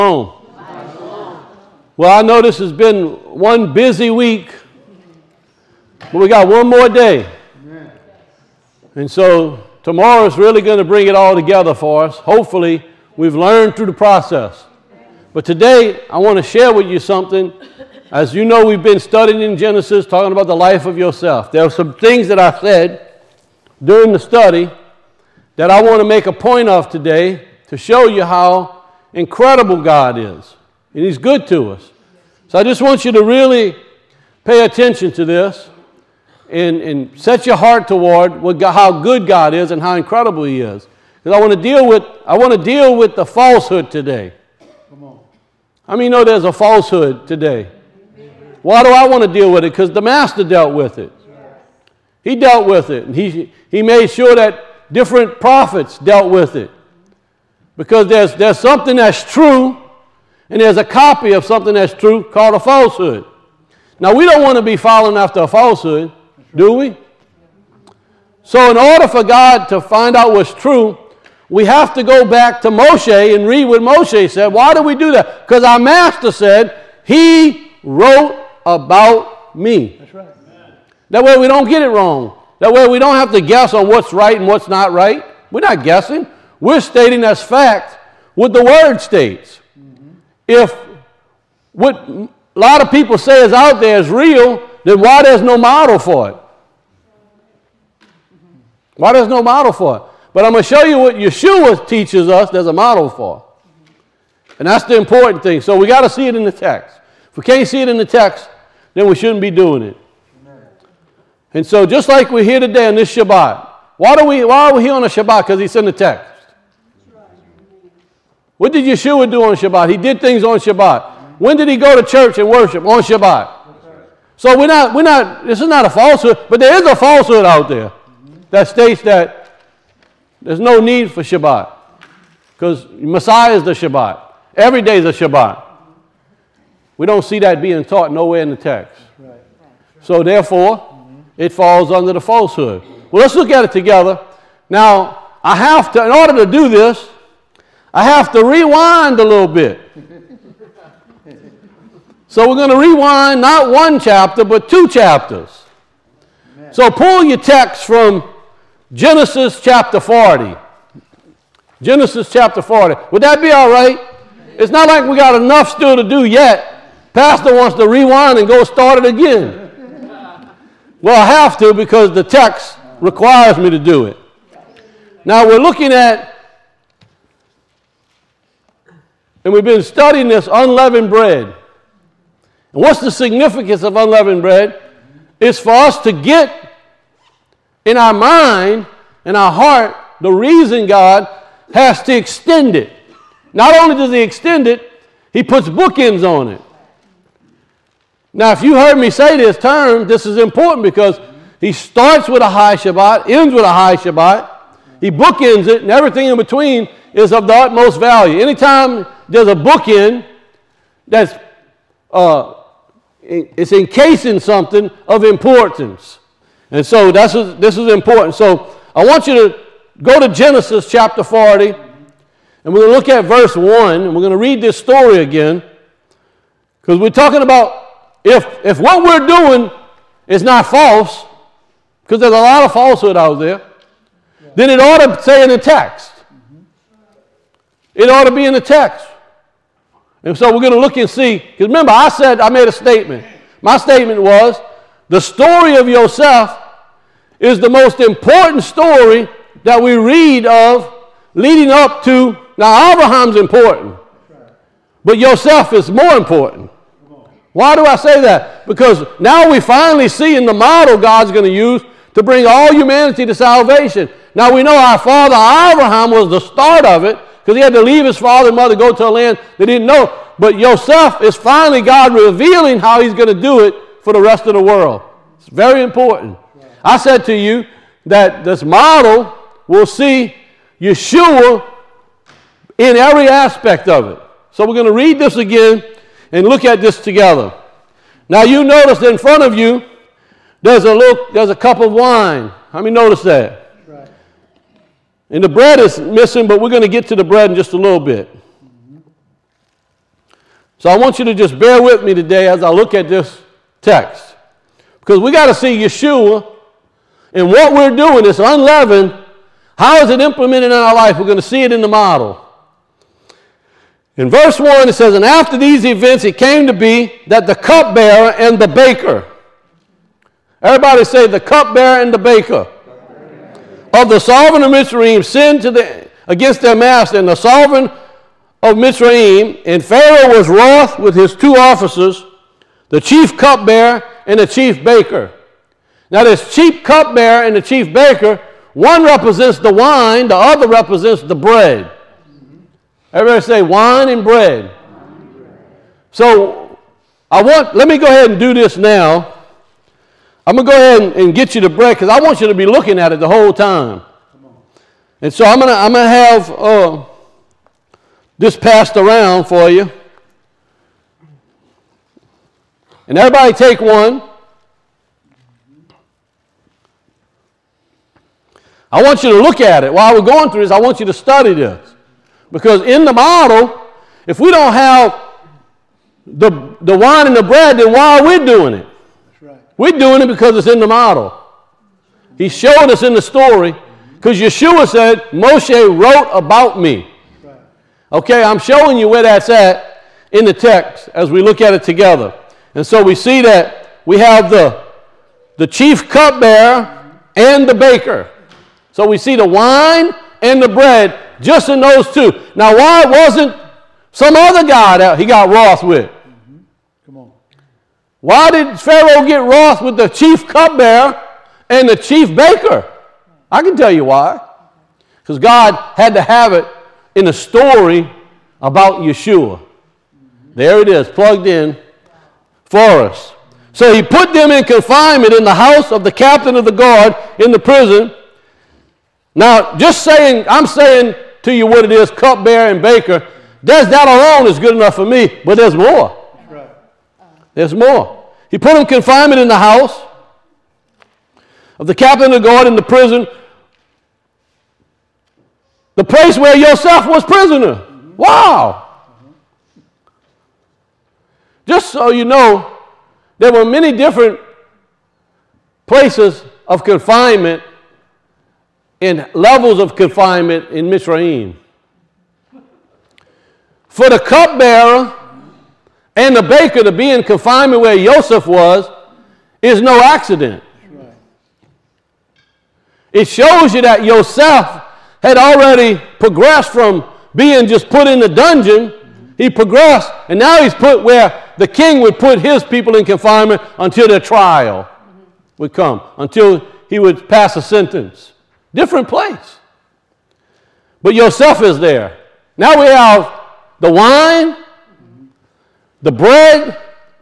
Well, I know this has been one busy week, but we got one more day. And so tomorrow is really going to bring it all together for us. Hopefully, we've learned through the process. But today, I want to share with you something. As you know, we've been studying in Genesis, talking about the life of Yosef. There are some things that I said during the study that I want to make a point of today to show you how incredible God is. And He's good to us. So I just want you to really pay attention to this and set your heart toward how good God is and how incredible He is. Because I want to deal with the falsehood today. Come on. How many know there's a falsehood today? Why do I want to deal with it? Because the Master dealt with it. He dealt with it. And he made sure that different prophets dealt with it. Because there's something that's true, and there's a copy of something that's true called a falsehood. Now, we don't want to be following after a falsehood, do we? So in order for God to find out what's true, we have to go back to Moshe and read what Moshe said. Why do we do that? Because our Master said, He wrote about me. That's right. That way we don't get it wrong. That way we don't have to guess on what's right and what's not right. We're not guessing. We're stating as fact what the Word states. If what a lot of people say is out there is real, then why there's no model for it? Why there's no model for it? But I'm going to show you what Yeshua teaches us there's a model for. And that's the important thing. So we got to see it in the text. If we can't see it in the text, then we shouldn't be doing it. And so just like we're here today on this Shabbat, why are we here on a Shabbat? Because it's in the text. What did Yeshua do on Shabbat? He did things on Shabbat. When did He go to church and worship? On Shabbat. So this is not a falsehood, but there is a falsehood out there that states that there's no need for Shabbat because Messiah is the Shabbat. Every day is a Shabbat. We don't see that being taught nowhere in the text. So therefore, it falls under the falsehood. Well, let's look at it together. Now, in order to do this, I have to rewind a little bit. So we're going to rewind not one chapter, but two chapters. Amen. So pull your text from Genesis chapter 40. Genesis chapter 40. Would that be all right? It's not like we got enough still to do yet. Pastor wants to rewind and go start it again. Well, I have to because the text requires me to do it. Now we're looking at, and we've been studying this unleavened bread. And what's the significance of unleavened bread? It's for us to get in our mind and our heart the reason God has to extend it. Not only does He extend it, He puts bookends on it. Now, if you heard me say this term, this is important because He starts with a high Shabbat, ends with a high Shabbat. He bookends it, and everything in between is of the utmost value. Anytime there's a bookend that's it's encasing something of importance. And so this is important. So I want you to go to Genesis chapter 40, and we're going to look at verse 1, and we're going to read this story again, because we're talking about if what we're doing is not false, because there's a lot of falsehood out there, then it ought to say in the text. It ought to be in the text. And so we're going to look and see. Because remember, I made a statement. My statement was, the story of Yosef is the most important story that we read of leading up to. Now, Abraham's important. But Yosef is more important. Why do I say that? Because now we finally see in the model God's going to use to bring all humanity to salvation. Now we know our father Abraham was the start of it, because he had to leave his father and mother, go to a land they didn't know. But Yosef is finally God revealing how He's going to do it for the rest of the world. It's very important. I said to you that this model will see Yeshua in every aspect of it. So we're going to read this again and look at this together. Now you notice in front of you there's a cup of wine. How many notice that? And the bread is missing, but we're going to get to the bread in just a little bit. So I want you to just bear with me today as I look at this text. Because we got to see Yeshua and what we're doing, this unleavened, how is it implemented in our life? We're going to see it in the model. In verse 1 it says, and after these events it came to be that the cupbearer and the baker, everybody say the cupbearer and the baker, of the sovereign of Mitzrayim sinned against their master, and the sovereign of Mitzrayim, and Pharaoh was wroth with his two officers, the chief cupbearer and the chief baker. Now this chief cupbearer and the chief baker, one represents the wine, the other represents the bread. Everybody say wine and bread. So let me go ahead and do this now. I'm going to go ahead and get you the bread because I want you to be looking at it the whole time. And so I'm going to have this passed around for you. And everybody take one. I want you to look at it. While we're going through this, I want you to study this. Because in the model, if we don't have the wine and the bread, then why are we doing it? That's right. We're doing it because it's in the model. He showed us in the story because Yeshua said, Moshe wrote about me. Right. Okay, I'm showing you where that's at in the text as we look at it together. And so we see that we have the chief cupbearer and the baker. So we see the wine and the bread just in those two. Now, why wasn't some other guy that he got wroth with? Mm-hmm. Come on. Why did Pharaoh get wroth with the chief cupbearer and the chief baker? I can tell you why. Because God had to have it in a story about Yeshua. Mm-hmm. There it is, plugged in for us. So he put them in confinement in the house of the captain of the guard in the prison. Now, just saying, I'm saying to you what it is, cupbearer and baker, that alone is good enough for me, but there's more. Right. There's more. He put him in confinement in the house of the captain of the guard in the prison, the place where Yosef was prisoner. Mm-hmm. Wow. Mm-hmm. Just so you know, there were many different places of confinement and levels of confinement in Mitzrayim. For the cupbearer and the baker to be in confinement where Yosef was is no accident. Right. It shows you that Yosef had already progressed from being just put in the dungeon. Mm-hmm. He progressed, and now he's put where the king would put his people in confinement until their trial would come, until he would pass a sentence. Different place. But Yosef is there. Now we have the wine, the bread,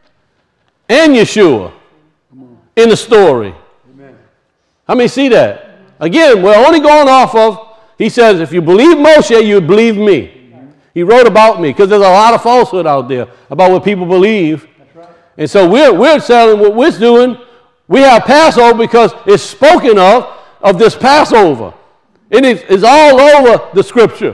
and Yeshua in the story. Amen. How many see that? Again, we're only going off of, he says, if you believe Moshe, you believe me. Amen. He wrote about me because there's a lot of falsehood out there about what people believe. That's right. And so we're telling what we're doing. We have Passover because it's spoken of this Passover. It is all over the scripture.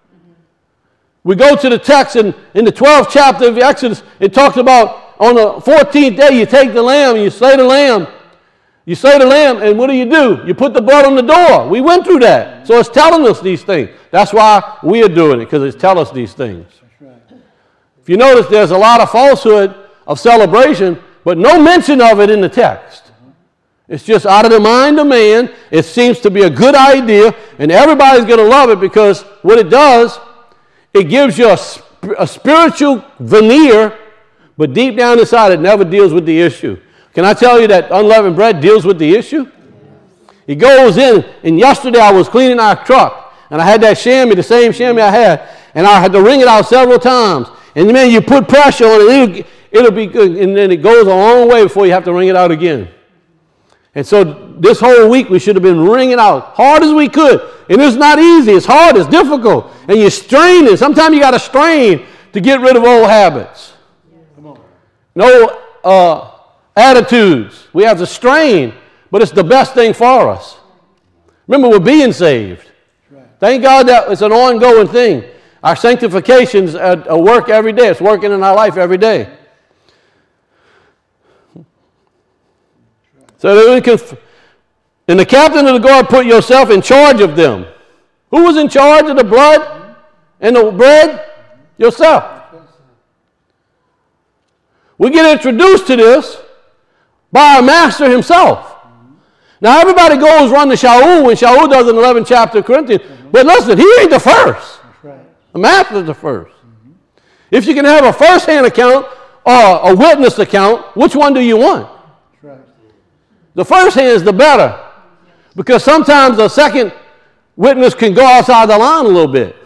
We go to the text in the 12th chapter of Exodus. It talks about on the 14th day you take the lamb and you slay the lamb. You slay the lamb and what do? You put the blood on the door. We went through that. So it's telling us these things. That's why we are doing it, because it's telling us these things. Right. If you notice, there's a lot of falsehood of celebration, but no mention of it in the text. It's just out of the mind of man. It seems to be a good idea, and everybody's going to love it because what it does, it gives you a spiritual veneer, but deep down inside it never deals with the issue. Can I tell you that unleavened bread deals with the issue? It goes in, and yesterday I was cleaning our truck, and I had that chamois, the same chamois I had, and I had to wring it out several times. And then you put pressure on it, it'll be good, and then it goes a long way before you have to wring it out again. And so this whole week we should have been wringing out hard as we could. And it's not easy. It's hard. It's difficult. And you're straining. Sometimes you got to strain to get rid of old habits. Come on. No attitudes. We have to strain. But it's the best thing for us. Remember, we're being saved. Right. Thank God that it's an ongoing thing. Our sanctification's a work every day. It's working in our life every day. So and the captain of the guard put yourself in charge of them. Who was in charge of the blood and the bread? Yourself. We get introduced to this by our master himself. Now everybody goes run to Shaul when Shaul does in the 11th chapter of Corinthians. But listen, he ain't the first. The master's the first. If you can have a first-hand account or a witness account, which one do you want? The first hand is the better. Because sometimes the second witness can go outside the line a little bit.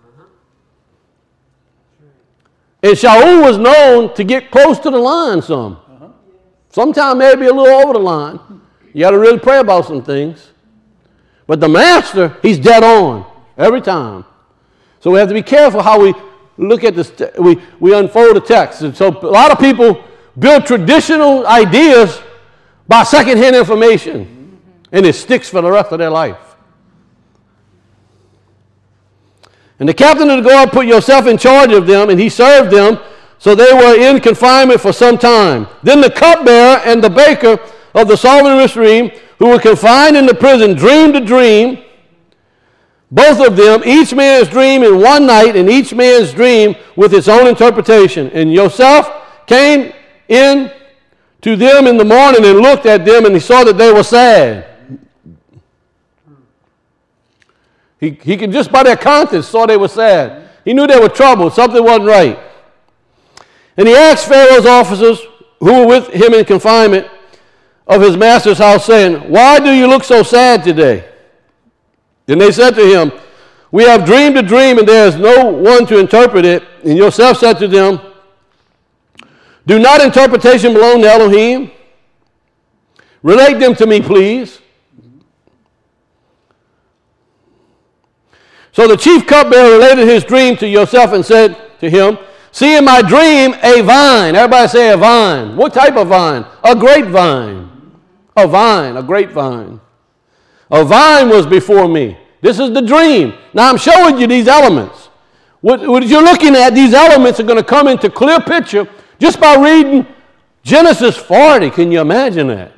And Shaul was known to get close to the line some. Sometimes maybe a little over the line. You got to really pray about some things. But the master, he's dead on every time. So we have to be careful how we look at this. We unfold the text. And so a lot of people build traditional ideas by secondhand information. And it sticks for the rest of their life. And the captain of the guard put yourself in charge of them, and he served them, so they were in confinement for some time. Then the cupbearer and the baker of the sovereign mystery, who were confined in the prison, dreamed a dream. Both of them, each man's dream in one night, and each man's dream with its own interpretation. And Joseph came in to them in the morning and looked at them, and he saw that they were sad. He could just by their countenance saw they were sad. He knew they were troubled. Something wasn't right. And he asked Pharaoh's officers who were with him in confinement of his master's house, saying, "Why do you look so sad today?" Then they said to him, "We have dreamed a dream, and there is no one to interpret it." And Joseph said to them, "Do not interpretation belong to Elohim? Relate them to me, please." So the chief cupbearer related his dream to Joseph and said to him, "See in my dream a vine." Everybody say a vine. What type of vine? A grapevine. A vine, a grapevine. A vine was before me. This is the dream. Now I'm showing you these elements. What you're looking at, these elements are going to come into clear picture just by reading Genesis 40. Can you imagine that?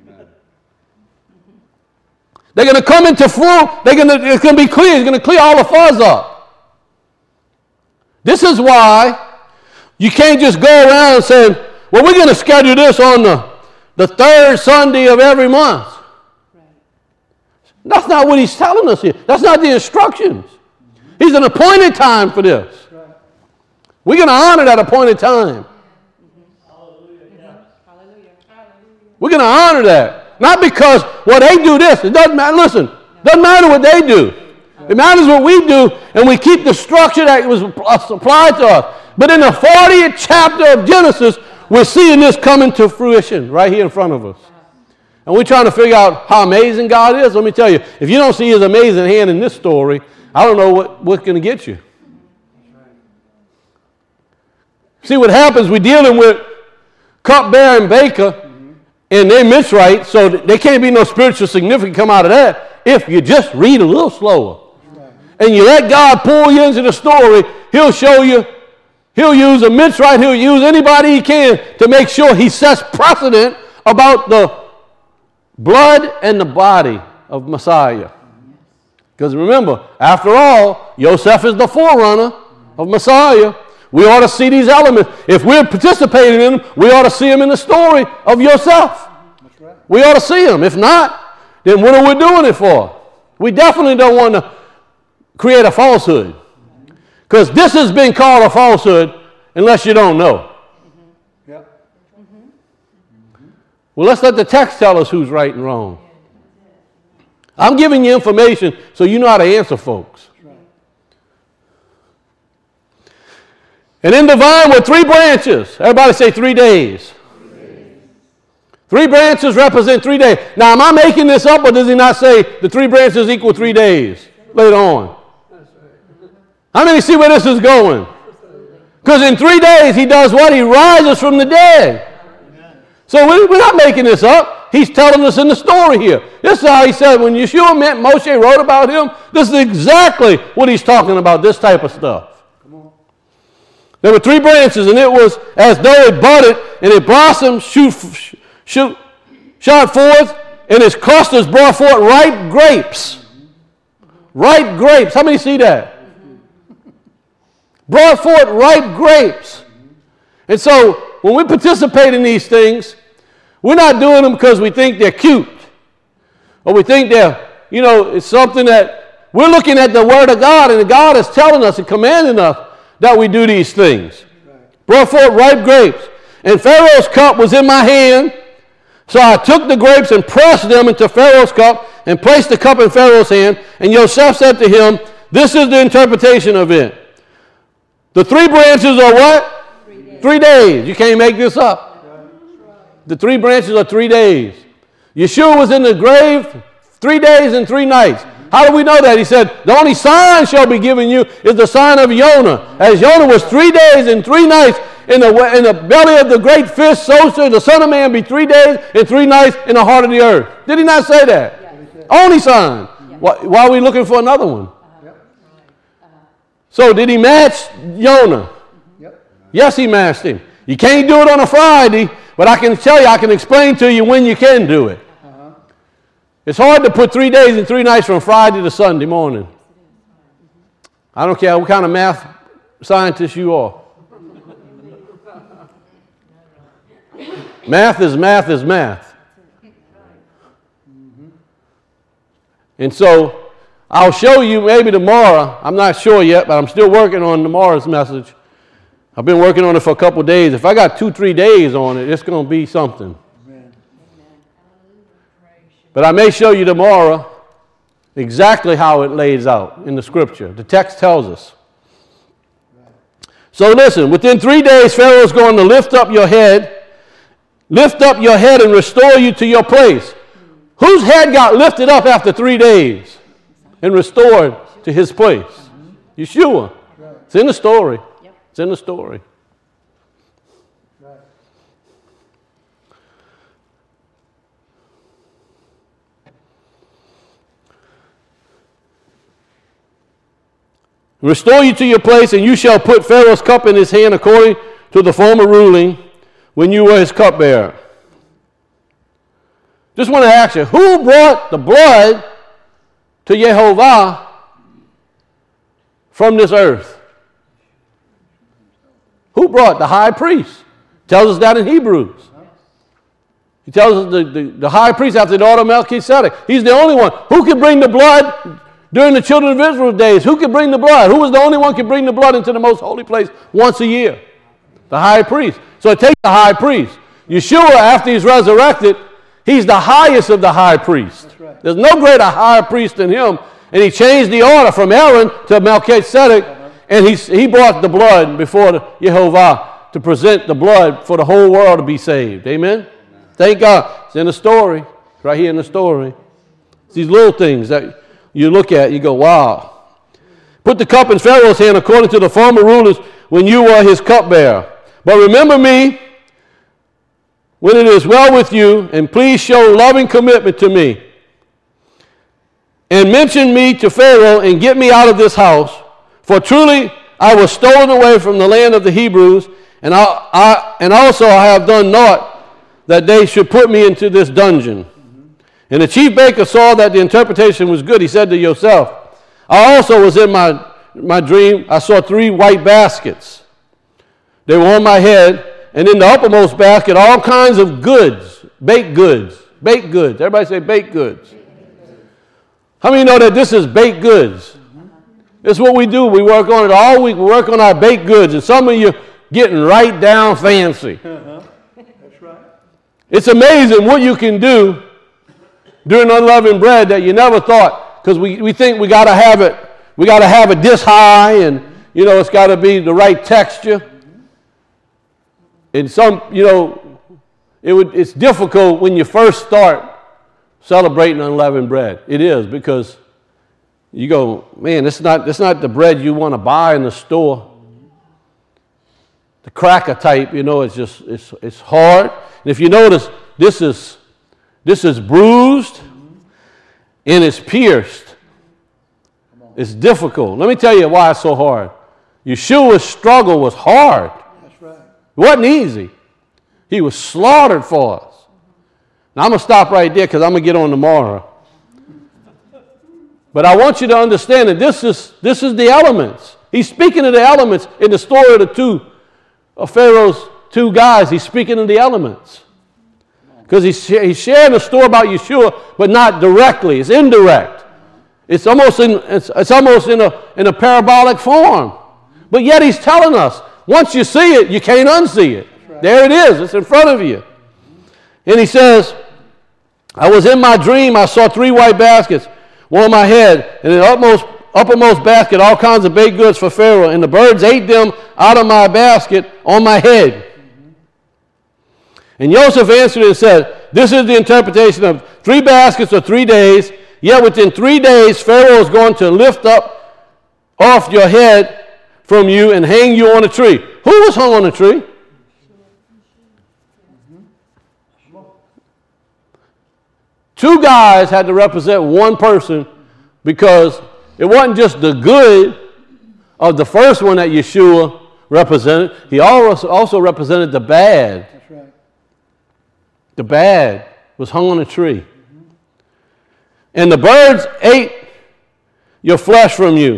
They're going to come into full, it's going to be clear. It's going to clear all the fuzz up. This is why you can't just go around and say, well, we're going to schedule this on the third Sunday of every month. That's not what he's telling us here. That's not the instructions. He's an appointed time for this. We're going to honor that appointed time. We're going to honor that. Not because, well, they do this. It doesn't matter. Listen, it doesn't matter what they do. It matters what we do, and we keep the structure that was applied to us. But in the 40th chapter of Genesis, we're seeing this coming to fruition right here in front of us. And we're trying to figure out how amazing God is. Let me tell you, if you don't see his amazing hand in this story, I don't know what's going to get you. See what happens, we're dealing with cupbearer and baker, and they're misright, so there can't be no spiritual significance come out of that if you just read a little slower. And you let God pull you into the story, he'll show you, he'll use a misright, he'll use anybody he can to make sure he sets precedent about the blood and the body of Messiah. Because remember, after all, Joseph is the forerunner of Messiah. We ought to see these elements. If we're participating in them, we ought to see them in the story of Joseph. That's right. We ought to see them. If not, then what are we doing it for? We definitely don't want to create a falsehood. Because this has been called a falsehood unless you don't know. Mm-hmm. Yep. Mm-hmm. Well, let's let the text tell us who's right and wrong. I'm giving you information so you know how to answer folks. And in the vine were 3 branches. Everybody say 3 days. 3 branches represent 3 days. Now, am I making this up, or does he not say the 3 branches equal 3 days later on? How many see where this is going? Because in 3 days, he does what? He rises from the dead. So we're not making this up. He's telling us in the story here. This is how he said when Yeshua met Moshe, wrote about him. This is exactly what he's talking about, this type of stuff. There were 3 branches, and it was as though it budded, and it blossomed, shot forth, and its clusters brought forth ripe grapes. Ripe grapes. How many see that? Brought forth ripe grapes. And so, when we participate in these things, we're not doing them because we think they're cute. Or we think they're, it's something that we're looking at the Word of God, and God is telling us and commanding us that we do these things. Right. Brought forth ripe grapes. And Pharaoh's cup was in my hand. So I took the grapes and pressed them into Pharaoh's cup and placed the cup in Pharaoh's hand. And Yosef said to him, this is the interpretation of it. The 3 branches are what? 3 days. 3 days. You can't make this up. The 3 branches are 3 days. Yeshua was in the grave 3 days and 3 nights. How do we know that? He said, the only sign shall be given you is the sign of Jonah. As Jonah was 3 days and 3 nights in the belly of the great fish, so shall the Son of Man be 3 days and 3 nights in the heart of the earth. Did he not say that? Yes. Only sign. Yes. Why are we looking for another one? So did he match Jonah? Yep. Yes, he matched him. You can't do it on a Friday, but I can tell you, I can explain to you when you can do it. It's hard to put 3 days and 3 nights from Friday to Sunday morning. I don't care what kind of math scientist you are. Math is math is math. And so I'll show you maybe tomorrow. I'm not sure yet, but I'm still working on tomorrow's message. I've been working on it for a couple of days. If I got 2-3 days on it, it's going to be something. But I may show you tomorrow exactly how it lays out in the scripture. The text tells us. So listen, within 3 days, Pharaoh's going to lift up your head and restore you to your place. Whose head got lifted up after 3 days and restored to his place? Yeshua. It's in the story. It's in the story. Restore you to your place, and you shall put Pharaoh's cup in his hand according to the former ruling when you were his cupbearer. Just want to ask you, who brought the blood to Yehovah from this earth? Who brought? The high priest. Tells us that in Hebrews. He tells us the high priest after the order of Melchizedek. He's the only one. Who could bring the blood during the children of Israel's days? Who could bring the blood? Who was the only one who could bring the blood into the most holy place once a year? The high priest. So it takes the high priest. Yeshua, after he's resurrected, he's the highest of the high priests. Right. There's no greater high priest than him. And he changed the order from Aaron to Melchizedek, and he brought the blood before Yehovah to present the blood for the whole world to be saved. Amen? Thank God. It's in the story. Right here in the story. It's these little things that you look at, you go, wow. Put the cup in Pharaoh's hand according to the former rulers when you were his cupbearer. But remember me when it is well with you, and please show loving commitment to me. And mention me to Pharaoh and get me out of this house. For truly I was stolen away from the land of the Hebrews, and also I have done naught that they should put me into this dungeon. And the chief baker saw that the interpretation was good. He said to Yosef, I also was in my dream. I saw 3 white baskets. They were on my head, and in the uppermost basket, all kinds of goods, baked goods, baked goods. Everybody say baked goods. How many know that this is baked goods? It's what we do. We work on it all week. We work on our baked goods, and some of you getting right down fancy. That's right. It's amazing what you can do during unleavened bread that you never thought, because we think we got to have it this high, and it's got to be the right texture. And some, it's difficult when you first start celebrating unleavened bread. It is, because you go, man, it's not the bread you want to buy in the store. The cracker type, it's hard. And if you notice, this is bruised and it's pierced. It's difficult. Let me tell you why it's so hard. Yeshua's struggle was hard. That's right. It wasn't easy. He was slaughtered for us. Now, I'm going to stop right there because I'm going to get on tomorrow. But I want you to understand that this is the elements. He's speaking of the elements in the story of Pharaoh's two guys. He's speaking of the elements. Because he's sharing a story about Yeshua, but not directly. It's indirect. It's almost in a parabolic form. But yet he's telling us, once you see it, you can't unsee it. Right. There it is. It's in front of you. And he says, I was in my dream. I saw 3 white baskets, one on my head, and in the uppermost basket, all kinds of baked goods for Pharaoh. And the birds ate them out of my basket on my head. And Joseph answered and said, this is the interpretation of 3 baskets or 3 days. Yet within 3 days, Pharaoh is going to lift up off your head from you and hang you on a tree. Who was hung on a tree? Two guys had to represent one person because it wasn't just the good of the first one that Yeshua represented. He also represented the bad. That's right. The bad was hung on a tree. And the birds ate your flesh from you.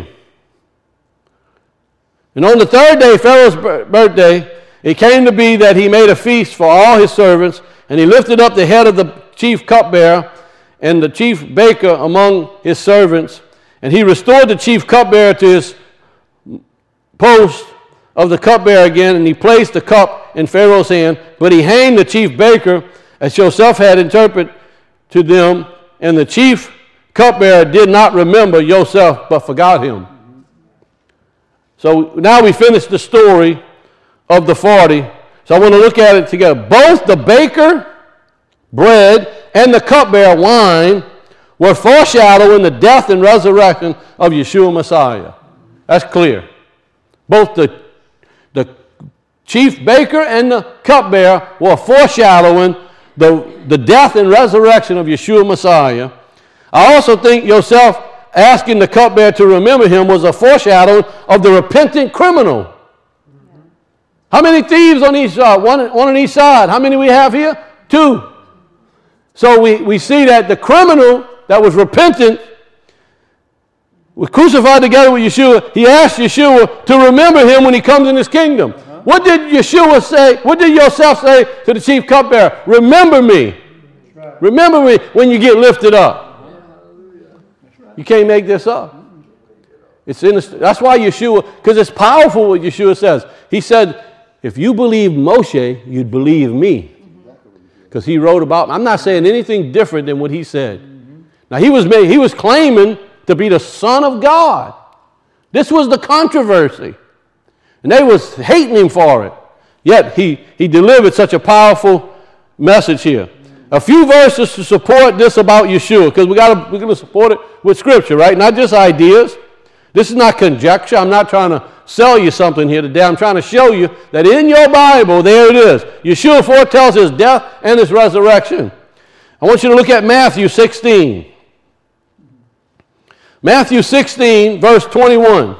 And on the 3rd day, Pharaoh's birthday, it came to be that he made a feast for all his servants, and he lifted up the head of the chief cupbearer and the chief baker among his servants, and he restored the chief cupbearer to his post of the cupbearer again, and he placed the cup in Pharaoh's hand, but he hanged the chief baker, as Joseph had interpreted to them, and the chief cupbearer did not remember Joseph, but forgot him. So now we finish the story of the 40. So I want to look at it together. Both the baker, bread, and the cupbearer, wine, were foreshadowing the death and resurrection of Yeshua Messiah. That's clear. Both the chief baker and the cupbearer were foreshadowing the death and resurrection of Yeshua Messiah. I also think Joseph asking the cupbearer to remember him was a foreshadowing of the repentant criminal. How many thieves on each side? One on each side. How many we have here? 2. So we see that the criminal that was repentant was crucified together with Yeshua. He asked Yeshua to remember him when he comes in his kingdom. What did Yeshua say? What did Joseph say to the chief cupbearer? Remember me. Right. Remember me when you get lifted up. You can't make this up. It's that's why Yeshua, because it's powerful what Yeshua says. He said, if you believe Moshe, you'd believe me. Because he wrote about, I'm not saying anything different than what he said. Now he was claiming to be the Son of God. This was the controversy. And they was hating him for it. Yet he delivered such a powerful message here. A few verses to support this about Yeshua, because we're going to support it with Scripture, right? Not just ideas. This is not conjecture. I'm not trying to sell you something here today. I'm trying to show you that in your Bible, there it is. Yeshua foretells his death and his resurrection. I want you to look at Matthew 16. Matthew 16, verse 21.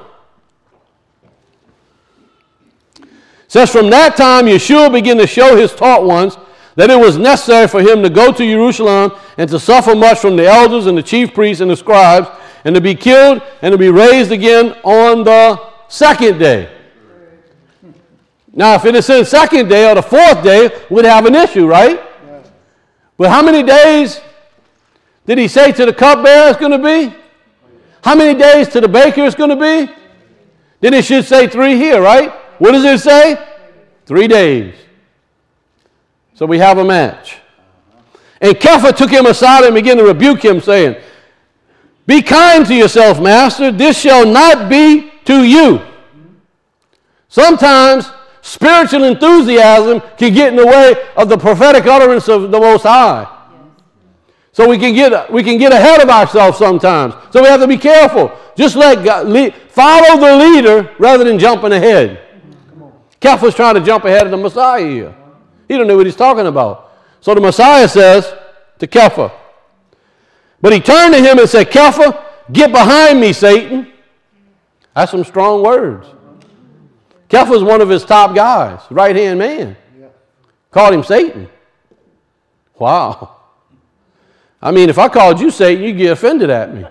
It says, from that time, Yeshua began to show his taught ones that it was necessary for him to go to Jerusalem and to suffer much from the elders and the chief priests and the scribes, and to be killed and to be raised again on the 2nd day. Now, if it said 2nd day or the 4th day, we'd have an issue, right? But how many days did he say to the cupbearer it's going to be? How many days to the baker it's going to be? Then it should say 3 here, right? What does it say? 3 days. So we have a match. And Kepha took him aside and began to rebuke him, saying, be kind to yourself, master. This shall not be to you. Sometimes spiritual enthusiasm can get in the way of the prophetic utterance of the Most High. So we can get ahead of ourselves sometimes. So we have to be careful. Just let God follow the leader rather than jumping ahead. Kepha's trying to jump ahead of the Messiah here. He don't know what he's talking about. So the Messiah says to Kepha, but he turned to him and said, Kepha, get behind me, Satan. That's some strong words. Kepha was one of his top guys, right-hand man. Yeah. Called him Satan. Wow. I mean, if I called you Satan, you'd get offended at me.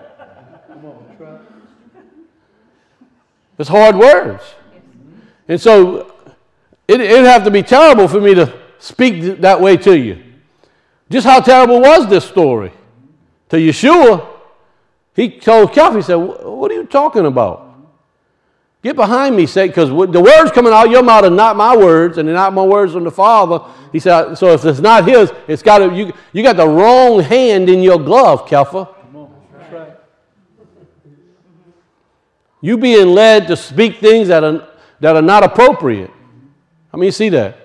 It's hard words. And so it'd have to be terrible for me to speak that way to you. Just how terrible was this story? To Yeshua, he told Kepha, he said, what are you talking about? Get behind me, Satan, because the words coming out of your mouth are not my words, and they're not my words from the Father. He said, so if it's not his, it's got to, you got the wrong hand in your glove, Kepha. That's right. You being led to speak things that are not appropriate. How many see that?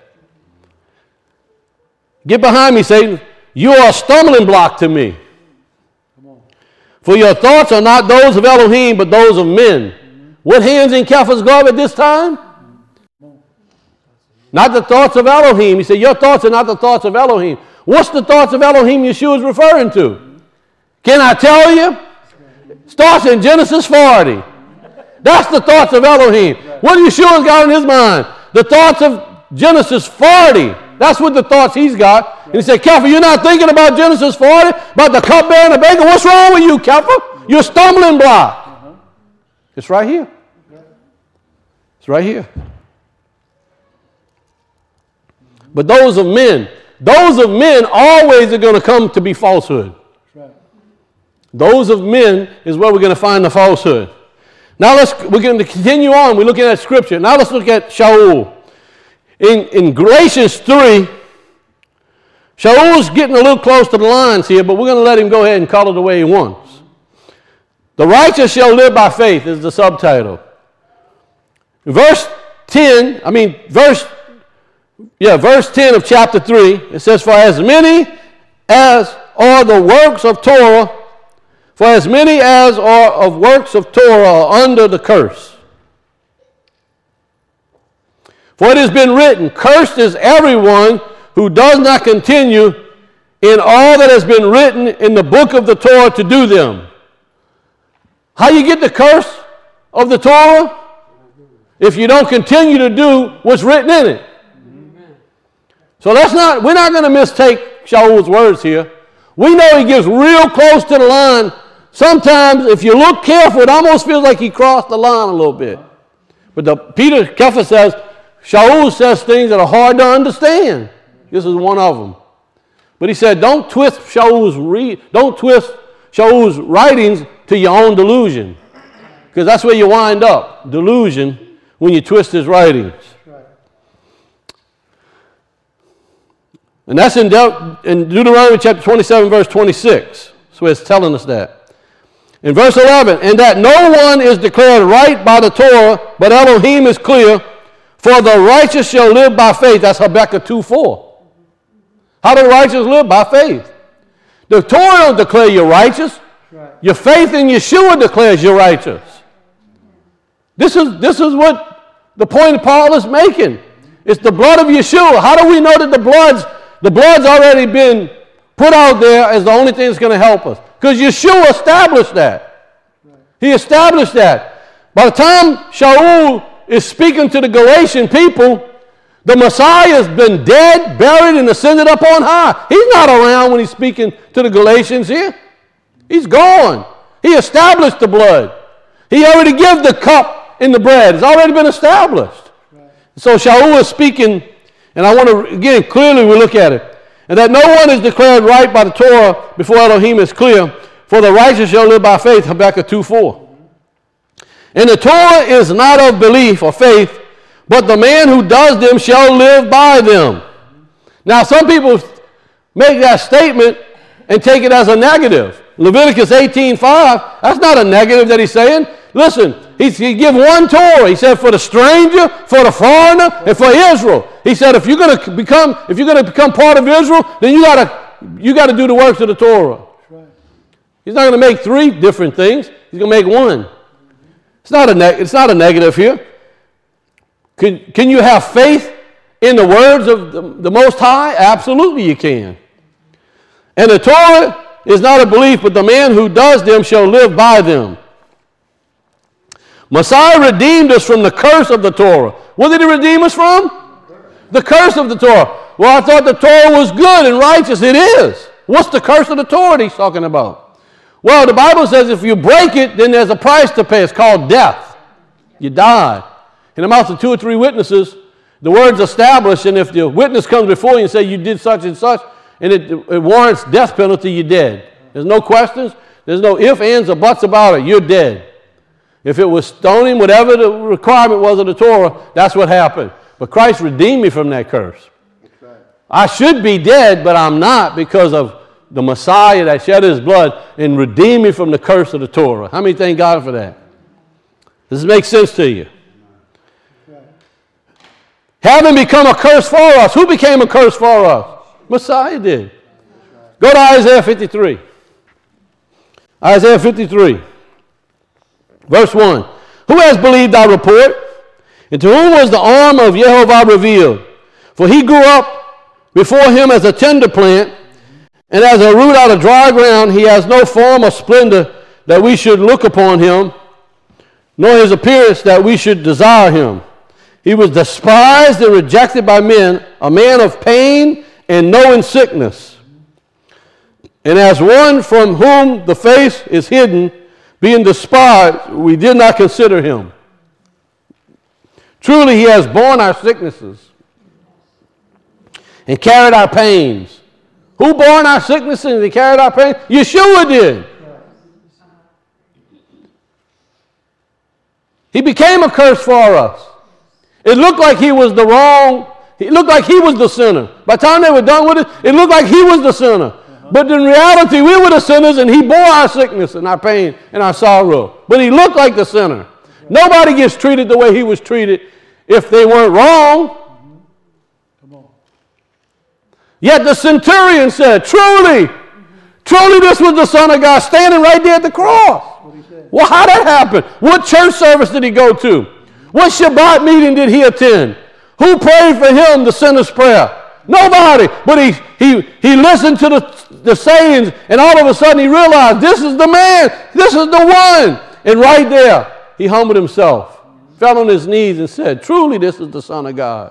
Get behind me, Satan. You are a stumbling block to me. For your thoughts are not those of Elohim, but those of men. What hands in Kepha's glove at this time? Not the thoughts of Elohim. He said, your thoughts are not the thoughts of Elohim. What's the thoughts of Elohim Yeshua is referring to? Can I tell you? Starts in Genesis 40. That's the thoughts of Elohim. What Yeshua's got in his mind? The thoughts of Genesis 40. That's what the thoughts he's got. And he said, Kepha, you're not thinking about Genesis 40, about the cupbearer and the baker? What's wrong with you, Kepha? You're a stumbling block. It's right here. It's right here. But those of men always are going to come to be falsehood. Those of men is where we're going to find the falsehood. Now we're going to continue on. We're looking at Scripture. Now let's look at Shaul. In Galatians 3, Shaul's getting a little close to the lines here, but we're going to let him go ahead and call it the way he wants. The righteous shall live by faith is the subtitle. Verse 10 of chapter 3, it says, for as many as are the works of Torah, for as many as are of works of Torah are under the curse. For it has been written, cursed is everyone who does not continue in all that has been written in the book of the Torah to do them. How you get the curse of the Torah? If you don't continue to do what's written in it. So we're not going to mistake Shaul's words here. We know he gets real close to the line. Sometimes, if you look careful, it almost feels like he crossed the line a little bit. But Kepha says, Shaul says things that are hard to understand. This is one of them. But he said, don't twist Shaul's writings to your own delusion. Because that's where you wind up, delusion, when you twist his writings. And that's in Deuteronomy chapter 27, verse 26. So it's telling us that. In verse 11, and that no one is declared right by the Torah, but Elohim is clear, for the righteous shall live by faith. That's Habakkuk 2:4. How do the righteous live? By faith. The Torah will declare you righteous. Right. Your faith in Yeshua declares you righteous. This is what the point Paul is making. It's the blood of Yeshua. How do we know that the blood's already been put out there as the only thing that's going to help us? Because Yeshua established that. Right. He established that. By the time Shaul is speaking to the Galatian people, the Messiah has been dead, buried, and ascended up on high. He's not around when he's speaking to the Galatians here. He's gone. He established the blood. He already gave the cup and the bread. It's already been established. Right. So Shaul is speaking, and I want to, again, clearly we look at it. And that no one is declared right by the Torah before Elohim is clear, for the righteous shall live by faith, Habakkuk 2:4. And the Torah is not of belief or faith, but the man who does them shall live by them. Now, some people make that statement and take it as a negative. Leviticus 18:5, that's not a negative that he's saying. Listen, he give one Torah. He said for the stranger, for the foreigner, and for Israel. He said if you're going to become part of Israel, then you got to do the works of the Torah. Right. He's not going to make three different things. He's going to make one. It's not a negative here. Can you have faith in the words of the Most High? Absolutely you can. And the Torah is not a belief, but the man who does them shall live by them. Messiah redeemed us from the curse of the Torah. What did he redeem us from? The curse of the Torah. Well, I thought the Torah was good and righteous. It is. What's the curse of the Torah he's talking about? Well, the Bible says if you break it, then there's a price to pay. It's called death. You die. In the mouth of 2 or 3 witnesses, the word's established, and if the witness comes before you and say you did such and such, and it warrants death penalty, you're dead. There's no questions. There's no ifs, ands, or buts about it. You're dead. If it was stoning, whatever the requirement was of the Torah, that's what happened. But Christ redeemed me from that curse. Right. I should be dead, but I'm not because of the Messiah that shed his blood and redeemed me from the curse of the Torah. How many thank God for that? Does this make sense to you? Right. Having become a curse for us. Who became a curse for us? Messiah did. Right. Go to Isaiah 53. Isaiah 53. Verse 1. Who has believed our report? And to whom was the arm of Jehovah revealed? For he grew up before him as a tender plant, and as a root out of dry ground. He has no form or splendor that we should look upon him, nor his appearance that we should desire him. He was despised and rejected by men, a man of pain and knowing sickness. And as one from whom the face is hidden, being despised, we did not consider him. Truly, he has borne our sicknesses and carried our pains. Who bore our sicknesses and carried our pains? Yeshua did. He became a curse for us. It looked like he was the wrong, it looked like he was the sinner. By the time they were done with it, it looked like he was the sinner. But in reality, we were the sinners, and he bore our sickness and our pain and our sorrow. But he looked like the sinner. Nobody gets treated the way he was treated if they weren't wrong. Yet the centurion said, truly this was the Son of God standing right there at the cross. Well, how did that happen? What church service did he go to? What Shabbat meeting did he attend? Who prayed for him the sinner's prayer? Nobody. But he listened to the sayings, and all of a sudden he realized, this is the man. This is the one. And right there, he humbled himself, fell on his knees, and said, truly this is the Son of God.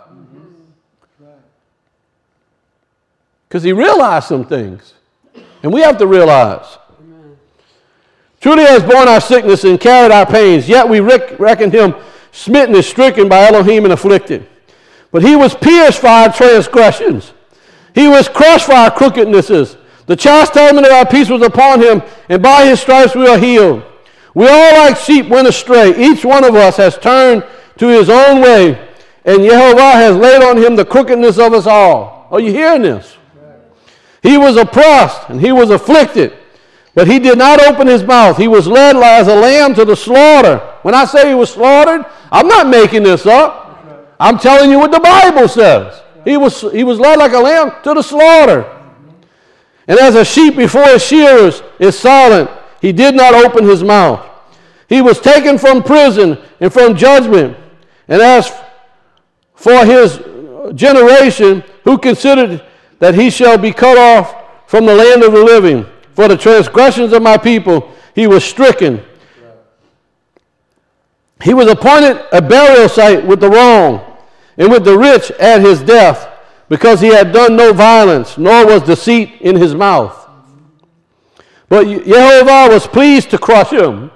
Because he realized some things. And we have to realize. Amen. Truly has borne our sickness and carried our pains, yet we reckoned him smitten and stricken by Elohim and afflicted. But he was pierced for our transgressions. He was crushed for our crookednesses. The chastisement of our peace was upon him, and by his stripes we are healed. We all like sheep went astray. Each one of us has turned to his own way, and Jehovah has laid on him the crookedness of us all. Are you hearing this? He was oppressed and he was afflicted, but he did not open his mouth. He was led as a lamb to the slaughter. When I say he was slaughtered, I'm not making this up. I'm telling you what the Bible says. He was led like a lamb to the slaughter. And as a sheep before his shearers is silent, he did not open his mouth. He was taken from prison and from judgment. And as for his generation, who considered that he shall be cut off from the land of the living. For the transgressions of my people, he was stricken. He was appointed a burial site with the wrong, and with the rich at his death, because he had done no violence, nor was deceit in his mouth. But Jehovah was pleased to crush him.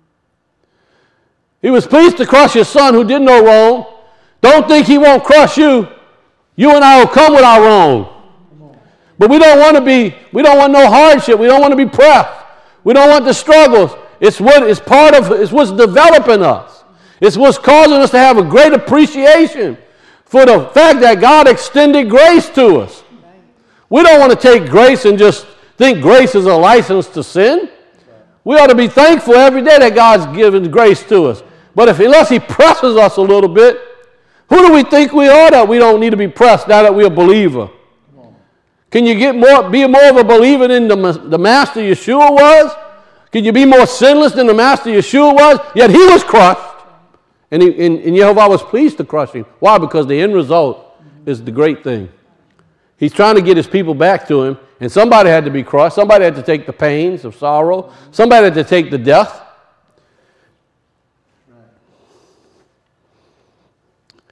He was pleased to crush his son who did no wrong. Don't think he won't crush you. You and I will come with our wrong. But we don't want no hardship. We don't want to be pressed. We don't want the struggles. It's what's developing us. It's what's causing us to have a great appreciation for the fact that God extended grace to us. We don't want to take grace and just think grace is a license to sin. We ought to be thankful every day that God's given grace to us. But unless he presses us a little bit, who do we think we are that we don't need to be pressed now that we're a believer? Can you be more of a believer than the Master Yeshua was? Can you be more sinless than the Master Yeshua was? Yet he was crushed. And Jehovah was pleased to crush him. Why? Because the end result is the great thing. He's trying to get his people back to him. And somebody had to be crushed. Somebody had to take the pains of sorrow. Somebody had to take the death.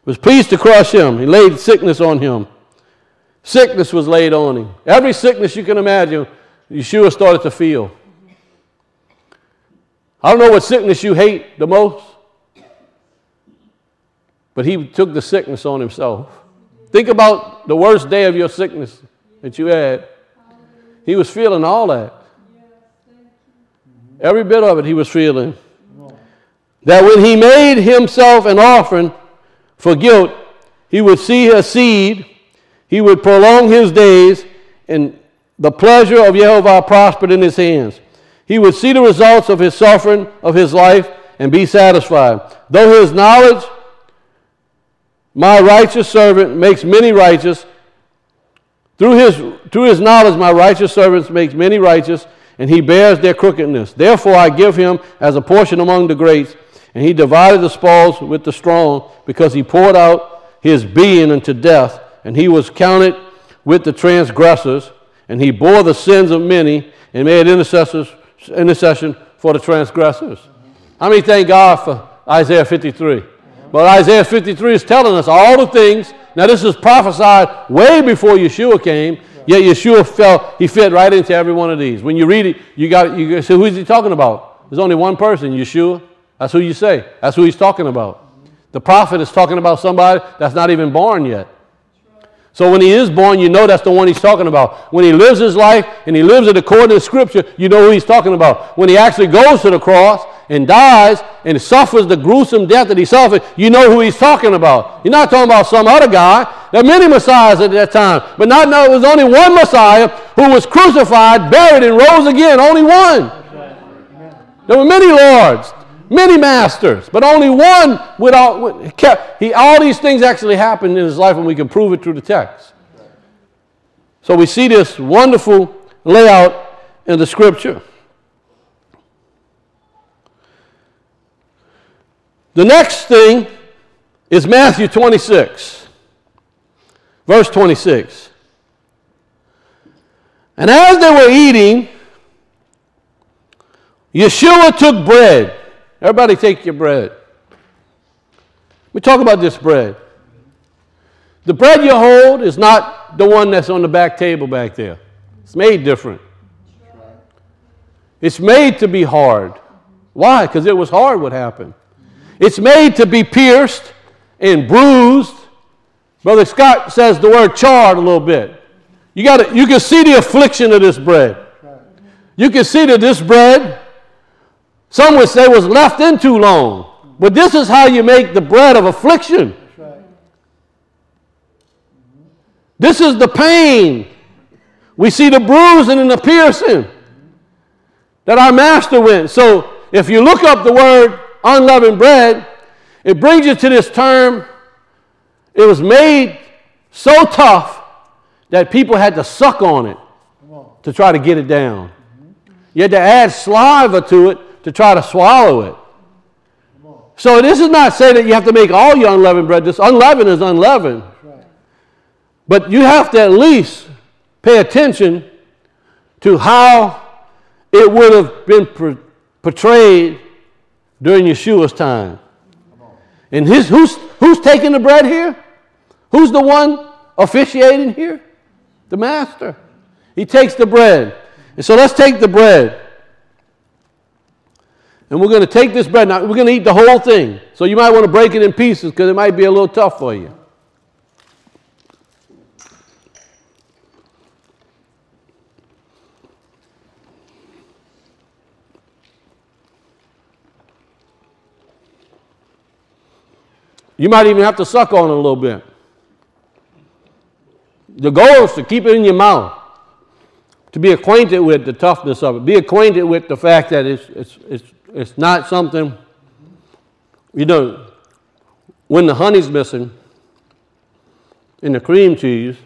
Was pleased to crush him. He laid sickness on him. Sickness was laid on him. Every sickness you can imagine, Yeshua started to feel. I don't know what sickness you hate the most, but he took the sickness on himself. Think about the worst day of your sickness that you had. He was feeling all that. Every bit of it he was feeling. That when he made himself an offering for guilt, he would see a seed, he would prolong his days, and the pleasure of Yehovah prospered in his hands. He would see the results of his suffering of his life and be satisfied. Though his knowledge, my righteous servant makes many righteous. Through his knowledge, my righteous servant makes many righteous, and he bears their crookedness. Therefore I give him as a portion among the greats, and he divided the spoils with the strong, because he poured out his being unto death, and he was counted with the transgressors, and he bore the sins of many, and made intercession for the transgressors. How many thank God for Isaiah 53? But Isaiah 53 is telling us all the things. Now this is prophesied way before Yeshua came, yet Yeshua he fit right into every one of these. When you read it, you say, who is he talking about? There's only one person, Yeshua. That's who you say. That's who he's talking about. The prophet is talking about somebody that's not even born yet. So when he is born, you know that's the one he's talking about. When he lives his life and he lives it according to Scripture, you know who he's talking about. When he actually goes to the cross and dies and suffers the gruesome death that he suffered, you know who he's talking about. You're not talking about some other guy. There are many Messiahs at that time, but it was only one Messiah who was crucified, buried, and rose again. Only one. There were many lords, many masters, but only one all these things actually happened in his life, and we can prove it through the text. So we see this wonderful layout in the Scripture. The next thing is Matthew 26, verse 26. And as they were eating, Yeshua took bread. Everybody take your bread. We talk about this bread. The bread you hold is not the one that's on the back table back there. It's made different. It's made to be hard. Why? Because it was hard what happened. It's made to be pierced and bruised. Brother Scott says the word charred a little bit. You can see the affliction of this bread. You can see that this bread, some would say, was left in too long. But this is how you make the bread of affliction. This is the pain. We see the bruising and the piercing that our master went. So if you look up the word unleavened bread, it brings you to this term. It was made so tough that people had to suck on it to try to get it down. You had to add saliva to it to try to swallow it. So this is not saying that you have to make all your unleavened bread. This unleavened is unleavened. But you have to at least pay attention to how it would have been portrayed during Yeshua's time. And who's taking the bread here? Who's the one officiating here? The master. He takes the bread. And so let's take the bread. And we're going to take this bread. Now, we're going to eat the whole thing. So you might want to break it in pieces because it might be a little tough for you. You might even have to suck on it a little bit. The goal is to keep it in your mouth, to be acquainted with the toughness of it, be acquainted with the fact that it's not something, when the honey's missing in the cream cheese,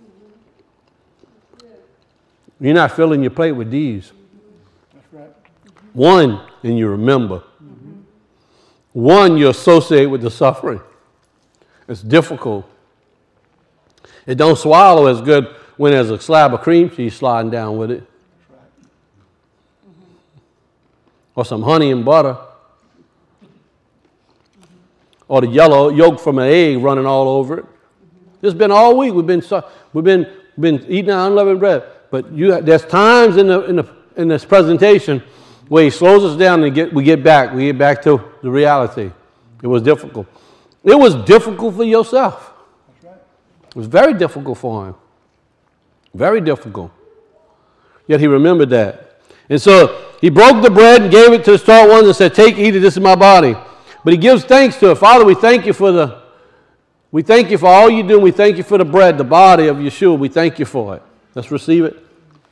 you're not filling your plate with these. That's right. One, and you remember. One, you associate with the suffering. It's difficult. It don't swallow as good when there's a slab of cream cheese sliding down with it. Or some honey and butter. or the yellow yolk from an egg running all over it. It's been all week. We've been eating our unleavened bread. But there's times in this presentation where he slows us down and we get back to the reality. It was difficult. It was difficult for yourself. That's right. It was very difficult for him. Very difficult. Yet he remembered that. And so he broke the bread and gave it to the stout ones and said, "Take, eat it, this is my body." But he gives thanks to it. Father, we thank you for all you do, and we thank you for the bread, the body of Yeshua. We thank you for it. Let's receive it.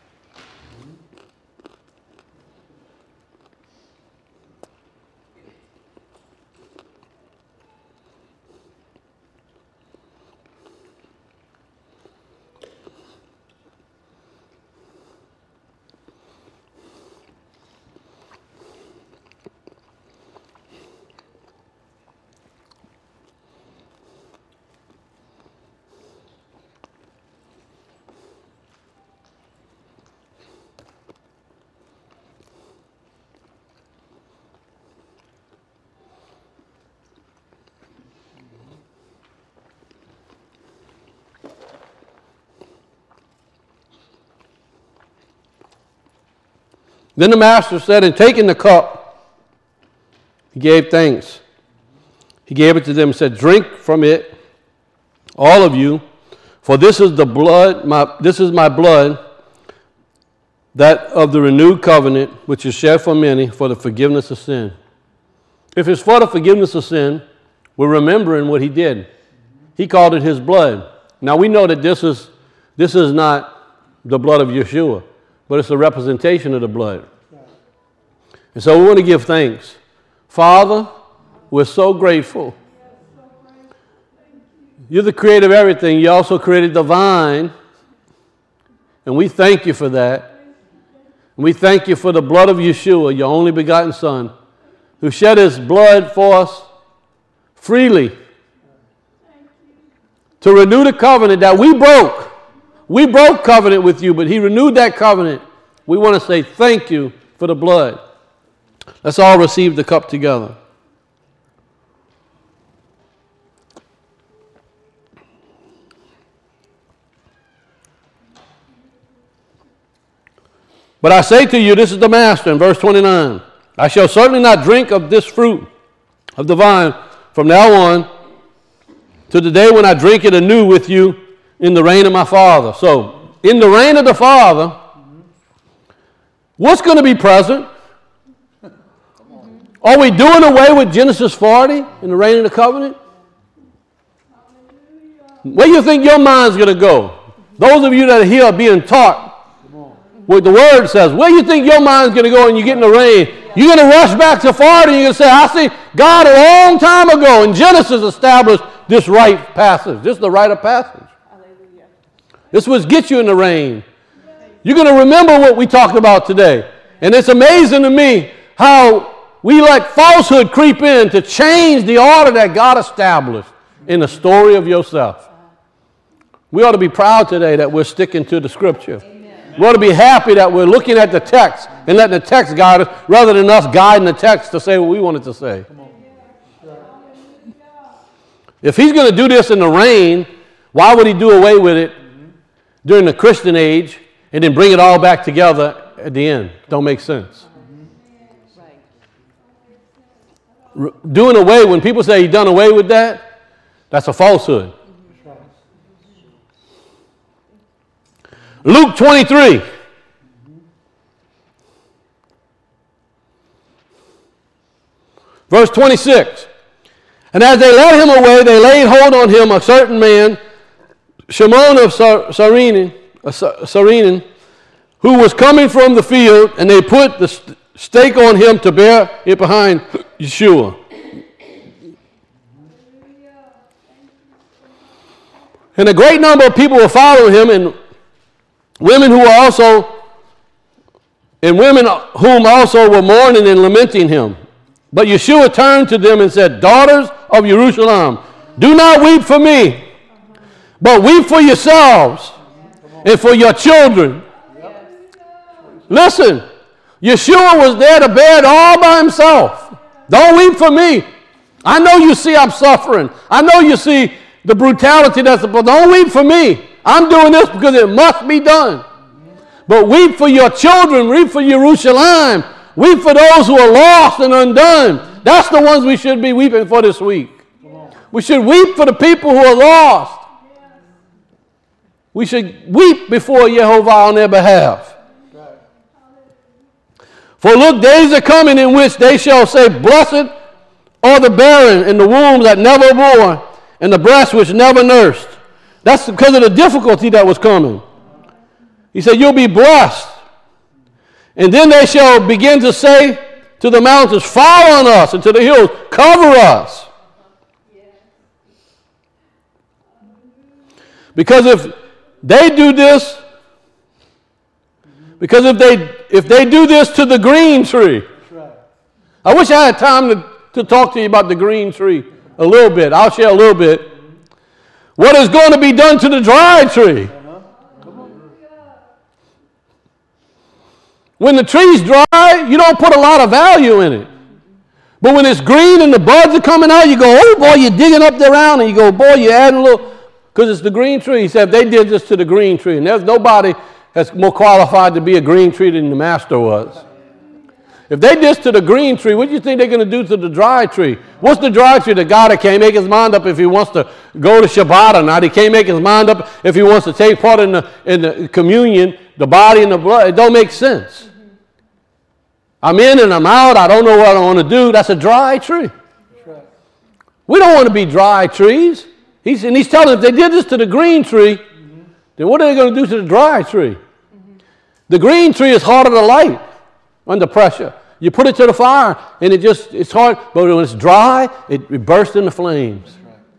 Then the master said, and taking the cup, he gave thanks. He gave it to them and said, "Drink from it, all of you, for this is my blood, that of the renewed covenant, which is shed for many for the forgiveness of sin." If it's for the forgiveness of sin, we're remembering what he did. He called it his blood. Now we know that this is not the blood of Yeshua, but it's a representation of the blood. And so we want to give thanks. Father, we're so grateful. You're the creator of everything. You also created the vine. And we thank you for that. And we thank you for the blood of Yeshua, your only begotten Son, who shed his blood for us freely to renew the covenant that we broke. We broke covenant with you, but he renewed that covenant. We want to say thank you for the blood. Let's all receive the cup together. But I say to you, this is the master in verse 29, "I shall certainly not drink of this fruit of the vine from now on to the day when I drink it anew with you in the reign of my Father." So, in the reign of the Father, what's going to be present? Are we doing away with Genesis 40 in the reign of the covenant? Where do you think your mind's going to go? Those of you that are here are being taught what the Word says. Where do you think your mind's going to go when you get in the rain? You're going to rush back to 40 and you're going to say, "I see God a long time ago in Genesis established this rite passage." This is the rite of passage. Hallelujah. This was get you in the rain. You're going to remember what we talked about today. And it's amazing to me how we let falsehood creep in to change the order that God established in the story of yourself. We ought to be proud today that we're sticking to the Scripture. Amen. We ought to be happy that we're looking at the text and letting the text guide us rather than us guiding the text to say what we wanted to say. If he's going to do this in the rain, why would he do away with it during the Christian age and then bring it all back together at the end? Don't make sense. Doing away, when people say he done away with that, that's a falsehood. Luke 23. Verse 26. "And as they led him away, they laid hold on him, a certain man, Shimon of Cyrene, who was coming from the field, and they put the stake on him to bear it behind Yeshua." And a great number of people were following him, and women whom also were mourning and lamenting him. But Yeshua turned to them and said, "Daughters of Jerusalem, do not weep for me, but weep for yourselves and for your children." Listen, Yeshua was there to bear it all by himself. Don't weep for me. I know you see I'm suffering. I know you see the brutality but don't weep for me. I'm doing this because it must be done. But weep for your children. Weep for Jerusalem. Weep for those who are lost and undone. That's the ones we should be weeping for this week. We should weep for the people who are lost. We should weep before Jehovah on their behalf. For look, days are coming in which they shall say, blessed are the barren and the womb that never bore and the breast which never nursed. That's because of the difficulty that was coming. He said, you'll be blessed. And then they shall begin to say to the mountains, fall on us, and to the hills, cover us. Because if they do this, because if they do this to the green tree, I wish I had time to talk to you about the green tree a little bit. I'll share a little bit. What is going to be done to the dry tree? When the tree's dry, you don't put a lot of value in it. But when it's green and the buds are coming out, you go, oh boy, you're digging up the ground, and you go, boy, you're adding a little, because it's the green tree. He said, if they did this to the green tree, and there's nobody that's more qualified to be a green tree than the master was. If they did this to the green tree, what do you think they're going to do to the dry tree? What's the dry tree? The guy that can't make his mind up if he wants to go to Shabbat or not. He can't make his mind up if he wants to take part in the communion, the body and the blood. It don't make sense. I'm in and I'm out. I don't know what I want to do. That's a dry tree. We don't want to be dry trees. He's telling them if they did this to the green tree, then what are they going to do to the dry tree? The green tree is harder to light under pressure. You put it to the fire, and it's hard. But when it's dry, it bursts into flames.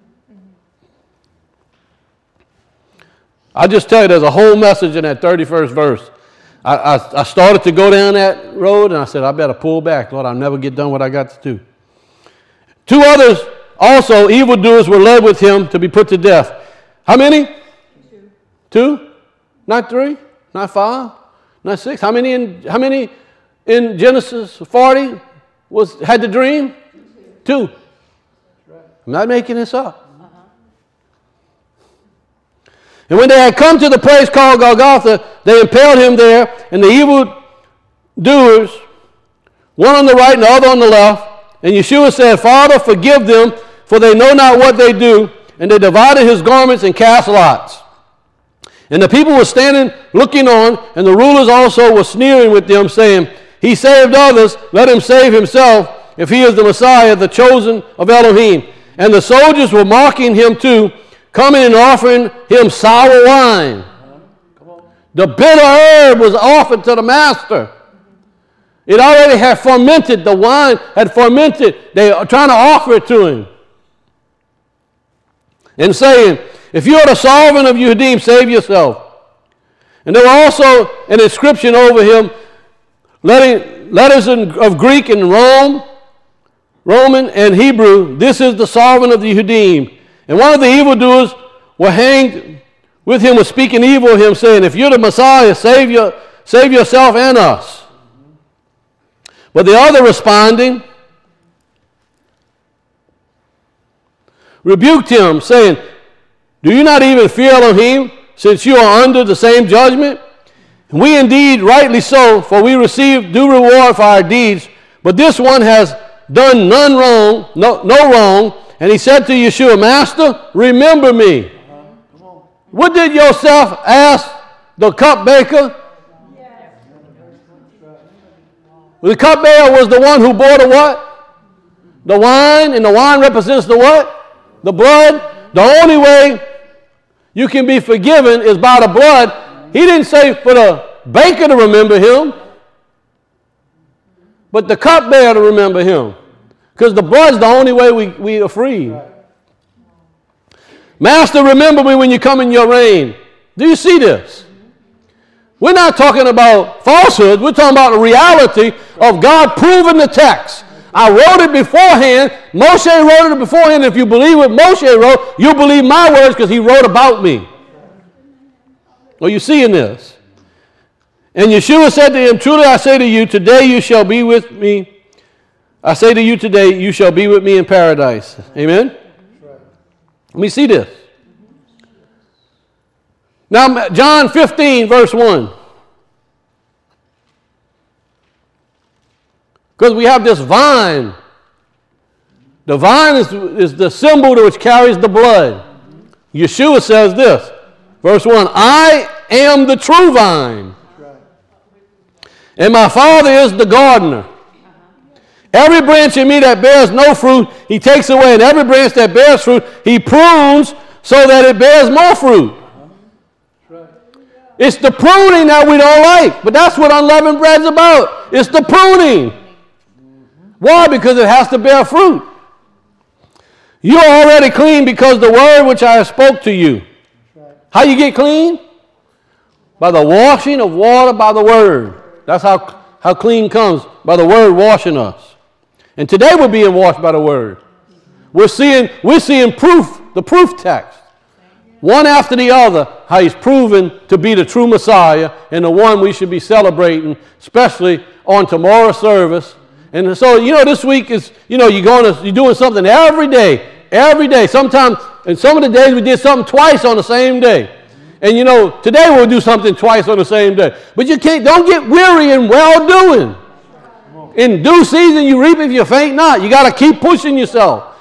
I'll just tell you, there's a whole message in that 31st verse. I started to go down that road, and I said, I better pull back. Lord, I'll never get done what I got to do. Two others also, evildoers, were led with him to be put to death. How many? Two? Not three? Not five? Not six? How many in Genesis 40 had the dream? Two. I'm not making this up. And when they had come to the place called Golgotha, they impaled him there, and the evildoers, one on the right and the other on the left. And Yeshua said, Father, forgive them, for they know not what they do. And they divided his garments and cast lots. And the people were standing looking on, and the rulers also were sneering with them, saying, He saved others, let him save himself, if he is the Messiah, the chosen of Elohim. And the soldiers were mocking him too, coming and offering him sour wine. The bitter herb was offered to the master. It already had fermented. The wine had fermented. They are trying to offer it to him. And saying, if you are the sovereign of Yehudim, save yourself. And there were also an inscription over him, letters of Greek and Roman and Hebrew, this is the sovereign of the Yehudim. And one of the evildoers were hanged with him, was speaking evil of him, saying, if you're the Messiah, save yourself and us. But the other responding, rebuked him, saying, do you not even fear Elohim, since you are under the same judgment? And we indeed rightly so, for we receive due reward for our deeds, but this one has done no wrong. And he said to Yeshua, Master, remember me. What did Yosef ask the cupbearer? The cupbearer was the one who bore the what? The wine, and the wine represents the what? The blood. The only way you can be forgiven is by the blood. He didn't say for the baker to remember him, but the cupbearer to remember him. Because the blood's the only way we are free. Master, remember me when you come in your reign. Do you see this? We're not talking about falsehood. We're talking about the reality of God proving the text. I wrote it beforehand. Moshe wrote it beforehand. If you believe what Moshe wrote, you believe my words because he wrote about me. Are you seeing this? And Yeshua said to him, truly I say to you, today you shall be with me I say to you today, you shall be with me in paradise. Amen? Let me see this. Now, John 15, verse 1. Because we have this vine. The vine is the symbol which carries the blood. Yeshua says this, verse 1, I am the true vine, and my Father is the gardener. Every branch in me that bears no fruit, he takes away, and every branch that bears fruit, he prunes so that it bears more fruit. It's the pruning that we don't like, but that's what unleavened bread's about. It's the pruning. Why? Because it has to bear fruit. You are already clean because the word which I have spoke to you. How you get clean? By the washing of water by the word. That's how clean comes, by the word washing us. And today we're being washed by the word. We're seeing proof, the proof text. One after the other, how he's proven to be the true Messiah and the one we should be celebrating, especially on tomorrow's service. And so, this week is, you're doing something every day. Sometimes, and some of the days we did something twice on the same day. And today we'll do something twice on the same day. But don't get weary in well-doing. In due season you reap if you faint not. You got to keep pushing yourself.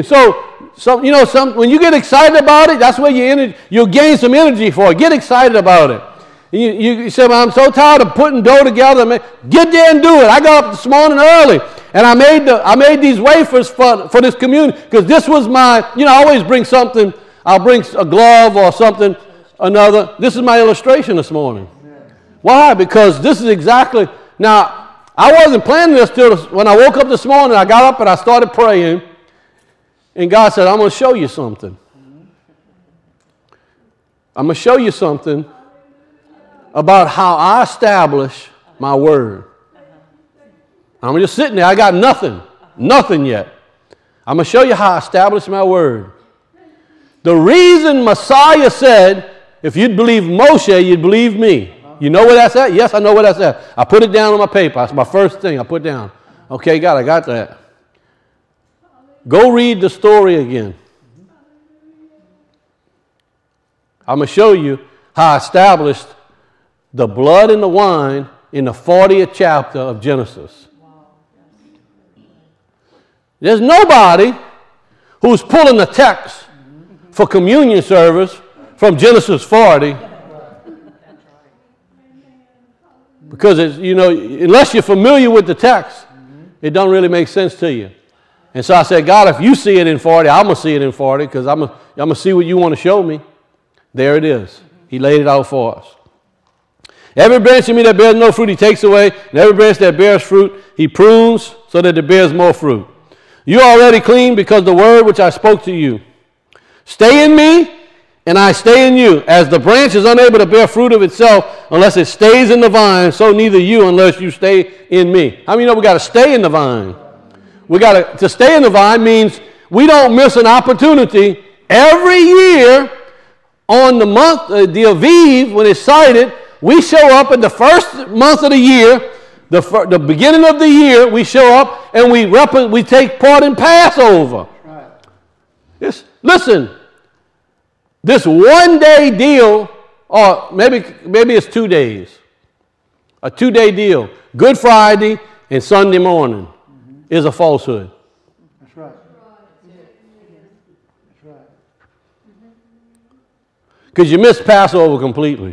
When you get excited about it, that's where you'll gain some energy for it. Get excited about it. You say, well, I'm so tired of putting dough together. Man. Get there and do it. I got up this morning early, and I made these wafers for this community, because this was my, I always bring something. I'll bring a glove or something, another. This is my illustration this morning. Why? Because this is exactly, now, I wasn't planning this till when I woke up this morning. I got up and I started praying, and God said, I'm going to show you something. I'm going to show you something about how I establish my word. I'm just sitting there. I got nothing yet. I'm going to show you how I establish my word. The reason Messiah said, if you'd believe Moshe, you'd believe me. You know where that's at? Yes, I know where that's at. I put it down on my paper. That's my first thing I put down. Okay, God, I got that. Go read the story again. I'm going to show you how I established the blood and the wine in the 40th chapter of Genesis. There's nobody who's pulling the text for communion service from Genesis 40. Because unless you're familiar with the text, it don't really make sense to you. And so I said, God, if you see it in 40, I'm going to see it in 40, because I'm going to see what you want to show me. There it is. He laid it out for us. Every branch in me that bears no fruit, he takes away. And every branch that bears fruit, he prunes so that it bears more fruit. You are already clean because the word which I spoke to you. Stay in me, and I stay in you. As the branch is unable to bear fruit of itself unless it stays in the vine, so neither you unless you stay in me. How many know we got to stay in the vine? To stay in the vine means we don't miss an opportunity. Every year on the month, the Aviv, when it's sighted, we show up in the first month of the year, the beginning of the year, we show up and we take part in Passover. Right. Listen, this one-day deal, or maybe it's 2 days, a 2-day deal, Good Friday and Sunday morning, is a falsehood. That's right. That's right. Because you missed Passover completely.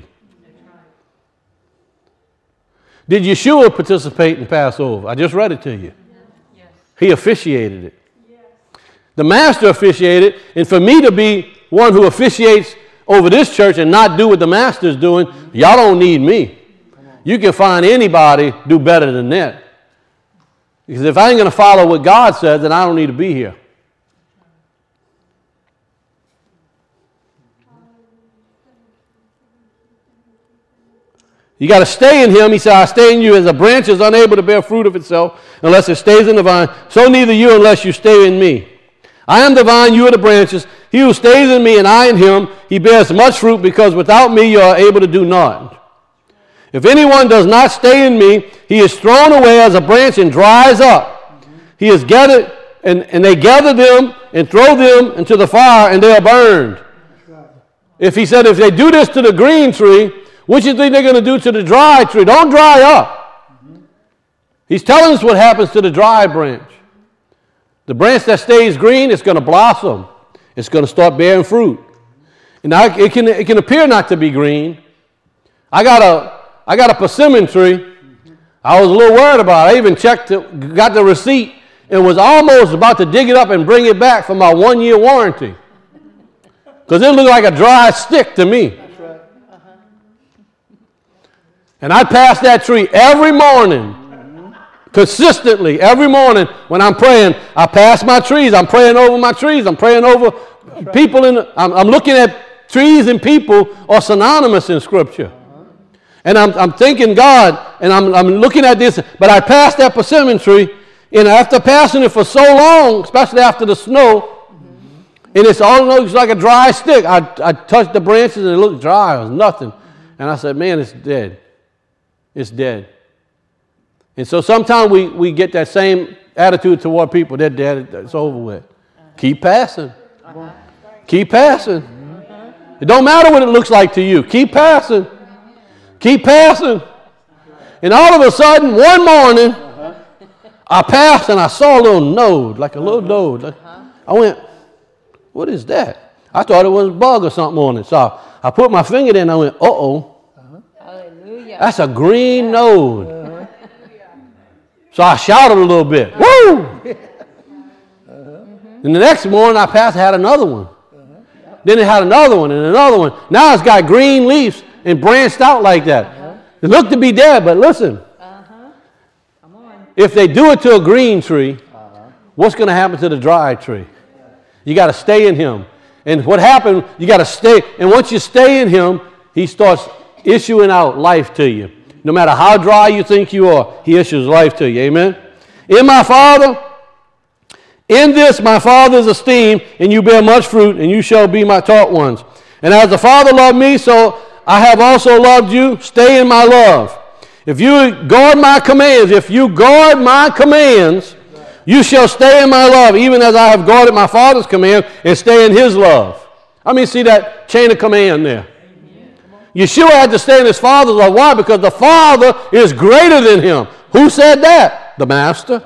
Did Yeshua participate in Passover? I just read it to you. Yes. He officiated it. Yes. The master officiated, and for me to be one who officiates over this church and not do what the master's doing, y'all don't need me. You can find anybody do better than that. Because if I ain't going to follow what God says, then I don't need to be here. You got to stay in him. He said, I stay in you as a branch is unable to bear fruit of itself unless it stays in the vine. So neither you unless you stay in me. I am the vine, you are the branches. He who stays in me and I in him, he bears much fruit, because without me you are able to do naught. If anyone does not stay in me, he is thrown away as a branch and dries up. He has gathered, and they gather them and throw them into the fire, and they are burned. If he said, if they do this to the green tree, what do you think they're going to do to the dry tree? Don't dry up. He's telling us what happens to the dry branch. The branch that stays green is going to blossom. It's going to start bearing fruit. And now it can appear not to be green. I got a persimmon tree. I was a little worried about it. I even got the receipt, and was almost about to dig it up and bring it back for my 1-year warranty. Because it looked like a dry stick to me. That's right. And I pass that tree every morning. Consistently, every morning when I'm praying, I pass my trees. I'm praying over my trees. I'm praying over people. I'm looking at trees and people are synonymous in Scripture. And I'm thinking God, and I'm looking at this, but I passed that persimmon tree, and after passing it for so long, especially after the snow, and it all looks like a dry stick. I touched the branches and it looked dry. It was nothing. And I said, man, it's dead. It's dead. And so sometimes we get that same attitude toward people. They're dead. It's over with. Keep passing. Keep passing. It don't matter what it looks like to you. Keep passing. Keep passing. And all of a sudden, one morning, I passed and I saw a little node, like a little node. I went, what is that? I thought it was a bug or something on it. So I put my finger there and I went, uh-oh. Hallelujah. That's a green node. So I shouted a little bit. Woo! And the next morning I passed, had another one. Then it had another one and another one. Now it's got green leaves and branched out like that. It looked to be dead, but listen. If they do it to a green tree, what's going to happen to the dry tree? You got to stay in him. And what happened, you got to stay. And once you stay in him, he starts issuing out life to you. No matter how dry you think you are, he issues life to you. Amen? In this my Father is esteemed, and you bear much fruit, and you shall be my taught ones. And as the Father loved me, so I have also loved you. Stay in my love. If you guard my commands, you shall stay in my love, even as I have guarded my Father's command and stay in his love. I mean, see that chain of command there. Yeshua had to stay in his Father's love. Why? Because the Father is greater than him. Who said that? The Master.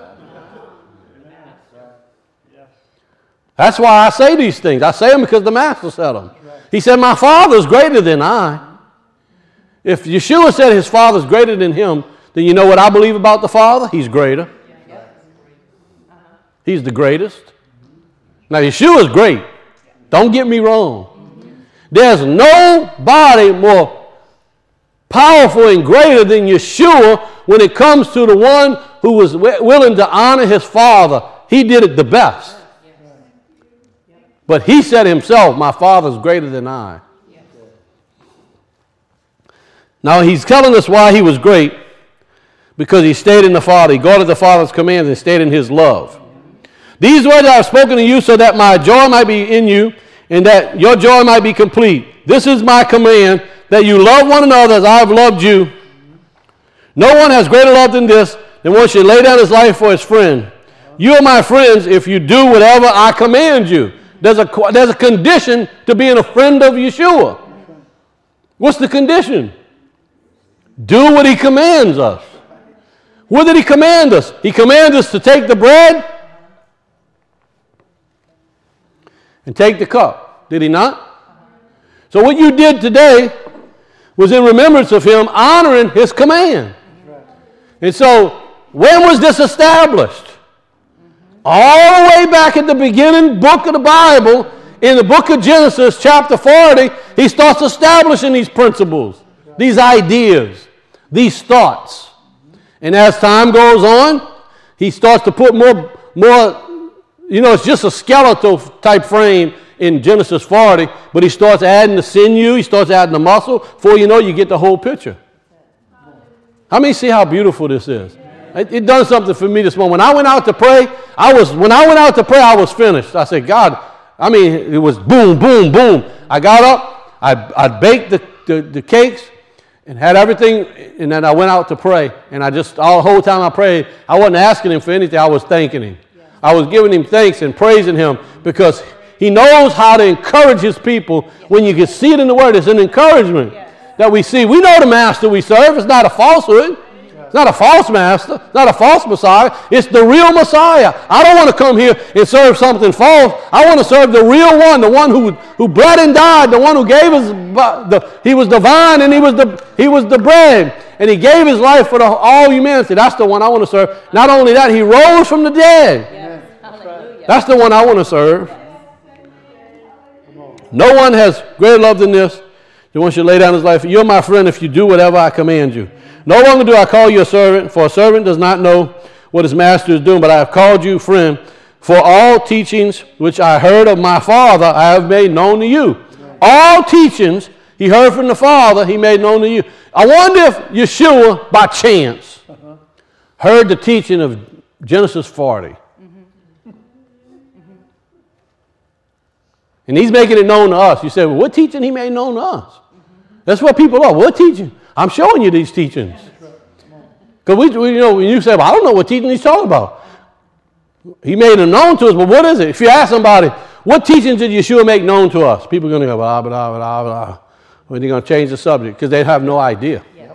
That's why I say these things. I say them because the Master said them. He said, my Father is greater than I. If Yeshua said his Father is greater than him, then you know what I believe about the Father? He's greater. He's the greatest. Now, Yeshua is great. Don't get me wrong. There's nobody more powerful and greater than Yeshua when it comes to the one who was willing to honor his Father. He did it the best. But he said himself, my Father is greater than I. Now, he's telling us why he was great, because he stayed in the Father. He guarded the Father's commands and stayed in his love. These words I have spoken to you so that my joy might be in you and that your joy might be complete. This is my command, that you love one another as I have loved you. No one has greater love than this, than one should lay down his life for his friend. You are my friends if you do whatever I command you. There's a condition to being a friend of Yeshua. What's the condition? Do what he commands us. What did he command us? He commanded us to take the bread and take the cup. Did he not? So what you did today was in remembrance of him honoring his command. And so when was this established? All the way back at the beginning book of the Bible, in the book of Genesis, chapter 40, he starts establishing these principles, these ideas, these thoughts. And as time goes on, he starts to put more, it's just a skeletal type frame in Genesis 40, but he starts adding the sinew, he starts adding the muscle. Before you know, you get the whole picture. How many see how beautiful this is? It done something for me this morning. When I went out to pray, I was finished. I said, God, it was boom, boom, boom. I got up, I baked the cakes, and had everything, and then I went out to pray, and all the whole time I prayed, I wasn't asking him for anything, I was thanking him. I was giving him thanks and praising him because he knows how to encourage his people. When you can see it in the Word, it's an encouragement that we see. We know the master we serve. It's not a falsehood. It's not a false master. It's not a false Messiah. It's the real Messiah. I don't want to come here and serve something false. I want to serve the real one, the one who bled and died, the one who gave us, he was the vine and he was the bread. And he gave his life for all humanity. That's the one I want to serve. Not only that, he rose from the dead. Yes. That's the one I want to serve. No one has greater love than this. He wants you to lay down his life. You're my friend if you do whatever I command you. No longer do I call you a servant, for a servant does not know what his master is doing, but I have called you friend. For all teachings which I heard of my Father, I have made known to you. All teachings he heard from the Father, he made known to you. I wonder if Yeshua, by chance, heard the teaching of Genesis 40. And he's making it known to us. You say, well, what teaching he made known to us? That's what people are. What teaching? I'm showing you these teachings. Because we when you say, well, I don't know what teaching he's talking about. He made them known to us, but what is it? If you ask somebody, what teachings did Yeshua make known to us? People are going to go, blah, blah, blah, blah. Well, they're going to change the subject because they have no idea. Yes.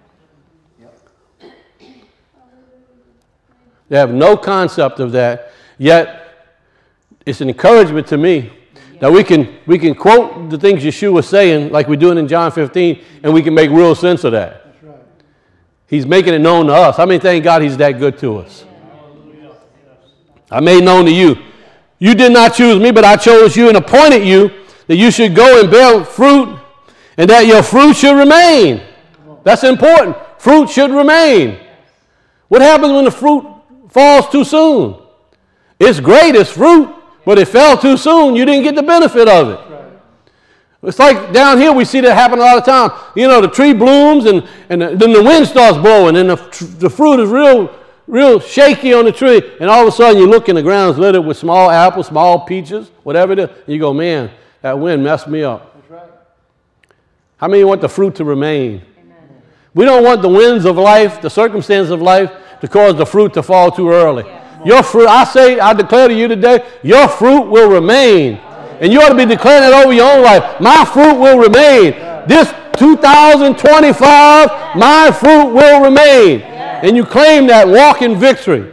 They have no concept of that. Yet, it's an encouragement to me that we can quote the things Yeshua was saying, like we're doing in John 15, and we can make real sense of that. That's right. He's making it known to us. I mean, thank God he's that good to us. Yeah. I made known to you. You did not choose me, but I chose you and appointed you that you should go and bear fruit, and that your fruit should remain. That's important. Fruit should remain. What happens when the fruit falls too soon? It's great, it's fruit. But it fell too soon. You didn't get the benefit of it. Right. It's like down here we see that happen a lot of time. You know, the tree blooms and then the wind starts blowing and the fruit is real shaky on the tree. And all of a sudden you look and the ground's littered with small apples, small peaches, whatever it is. And you go, man, that wind messed me up. That's right. How many want the fruit to remain? Amen. We don't want the winds of life, the circumstances of life, to cause the fruit to fall too early. Yeah. Your fruit, I declare to you today, your fruit will remain. And you ought to be declaring it over your own life. My fruit will remain. This 2025, my fruit will remain. And you claim that, walk in victory.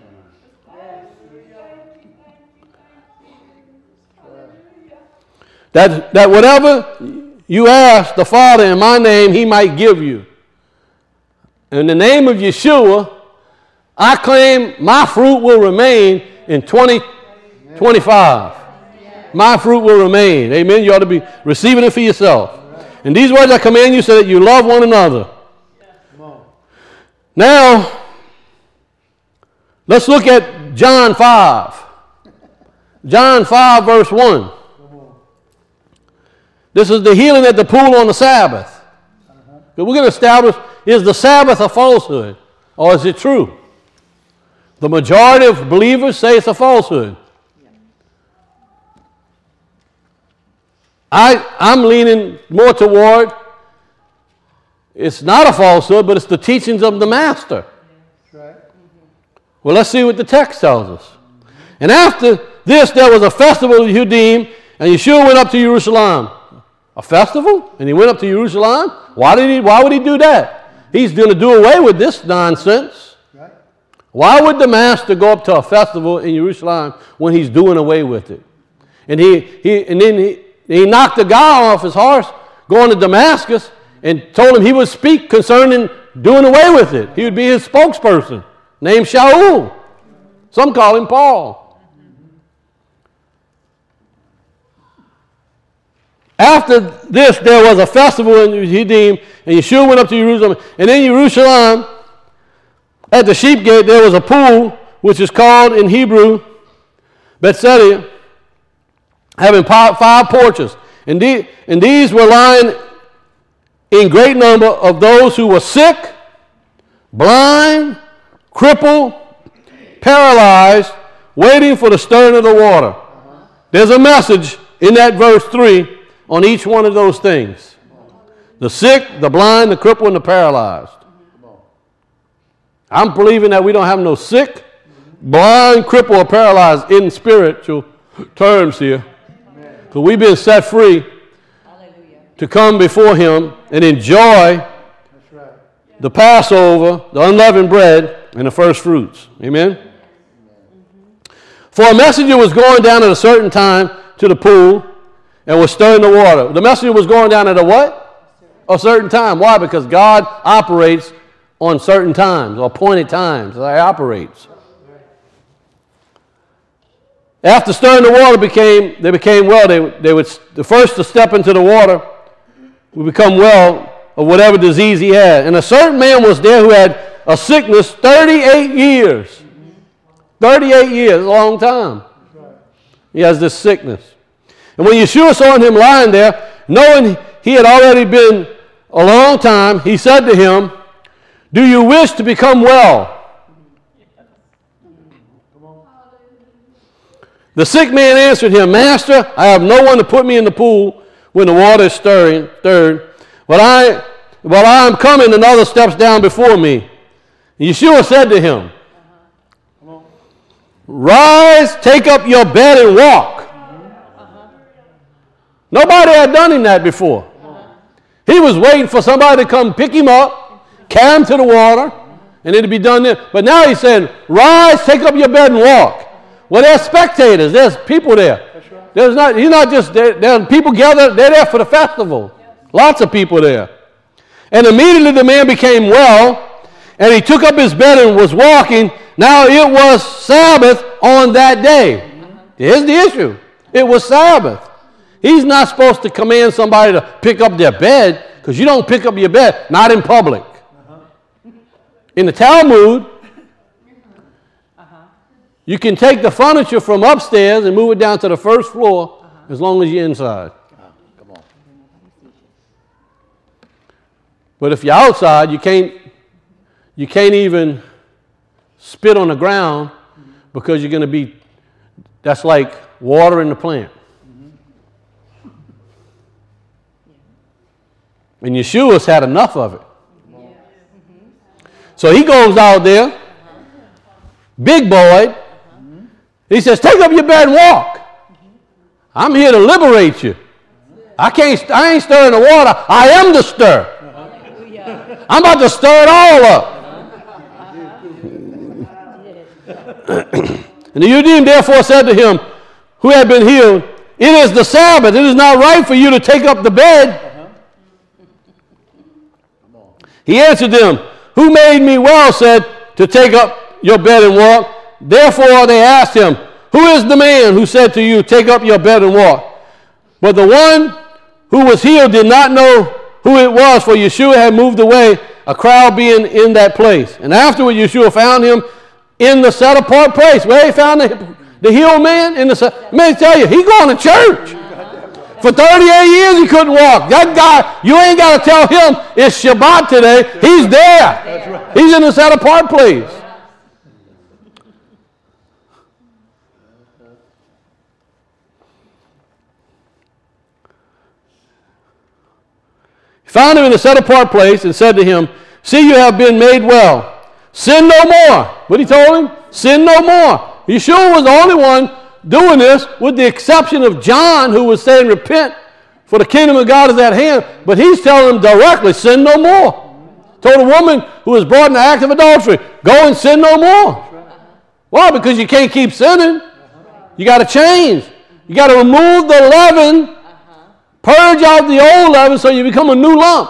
That whatever you ask the Father in my name, he might give you. In the name of Yeshua, I claim my fruit will remain in 2025. My fruit will remain. Amen. You ought to be receiving it for yourself. And these words I command you so that you love one another. Now, let's look at John 5. John 5 verse 1. This is the healing at the pool on the Sabbath. But we're going to establish, is the Sabbath a falsehood or is it true? The majority of believers say it's a falsehood. I'm leaning more toward it's not a falsehood, but it's the teachings of the Master. Right. Well, let's see what the text tells us. And after this, there was a festival of Yudim, and Yeshua went up to Jerusalem. A festival? And he went up to Jerusalem? Why would he do that? He's going to do away with this nonsense. Why would the Master go up to a festival in Jerusalem when he's doing away with it? And then he knocked the guy off his horse going to Damascus and told him he would speak concerning doing away with it. He would be his spokesperson, named Shaul. Some call him Paul. After this, there was a festival in Yudim, and Yeshua went up to Jerusalem. And in Jerusalem, at the sheep gate, there was a pool, which is called in Hebrew Bethsaida, having 5 porches. And these were lying in great number of those who were sick, blind, crippled, paralyzed, waiting for the stirring of the water. There's a message in that verse 3 on each one of those things. The sick, the blind, the crippled, and the paralyzed. I'm believing that we don't have no sick, blind, crippled, or paralyzed in spiritual terms here. Because we've been set free to come before him and enjoy the Passover, the unleavened bread, and the first fruits. Amen? For a messenger was going down at a certain time to the pool and was stirring the water. The messenger was going down at a what? A certain time. Why? Because God operates on certain times, or appointed times. He operates. After stirring the water, they became well. They would the first to step into the water would become well of whatever disease he had. And a certain man was there who had a sickness 38 years. 38 years, a long time. He has this sickness. And when Yeshua saw him lying there, knowing he had already been a long time, he said to him, "Do you wish to become well?" The sick man answered him, "Master, I have no one to put me in the pool when the water is stirred, but I am coming, another steps down before me." Yeshua said to him, "Rise, take up your bed and walk." Nobody had done him that before. He was waiting for somebody to come pick him up, carry him to the water, and it'd be done there. But now he said, "Rise, take up your bed and walk." Well, there's spectators. There's people there. He's not just there. There's people gathered. They're there for the festival. Lots of people there. And immediately the man became well, and he took up his bed and was walking. Now it was Sabbath on that day. Here's the issue. It was Sabbath. He's not supposed to command somebody to pick up their bed, because you don't pick up your bed, not in public. In the Talmud, you can take the furniture from upstairs and move it down to the first floor as long as you're inside. Come on. But if you're outside, you can't even spit on the ground, because you're going to be, that's like watering the plant. And Yeshua's had enough of it. So he goes out there, big boy. He says, "Take up your bed and walk. I'm here to liberate you. I ain't stirring the water. I am the stir. I'm about to stir it all up." And the Yudim therefore said to him, who had been healed, "It is the Sabbath. It is not right for you to take up the bed." He answered them, "Who made me well, said, to take up your bed and walk?" Therefore they asked him, "Who is the man who said to you, take up your bed and walk?" But the one who was healed did not know who it was, for Yeshua had moved away, a crowd being in that place. And afterward Yeshua found him in the set-apart place. Where he found the healed man? Let me tell you, he going to church. For 38 years he couldn't walk. That guy, you ain't got to tell him it's Shabbat today. He's there. That's right. He's in the set-apart place. He found him in the set-apart place and said to him, "See, you have been made well. Sin no more." What he told him? Sin no more. Yeshua was the only one doing this, with the exception of John, who was saying, "Repent, for the kingdom of God is at hand." But he's telling them directly, sin no more. Told a woman who was brought in the act of adultery, go and sin no more. Why? Because you can't keep sinning. You got to change. You got to remove the leaven, purge out the old leaven so you become a new lump.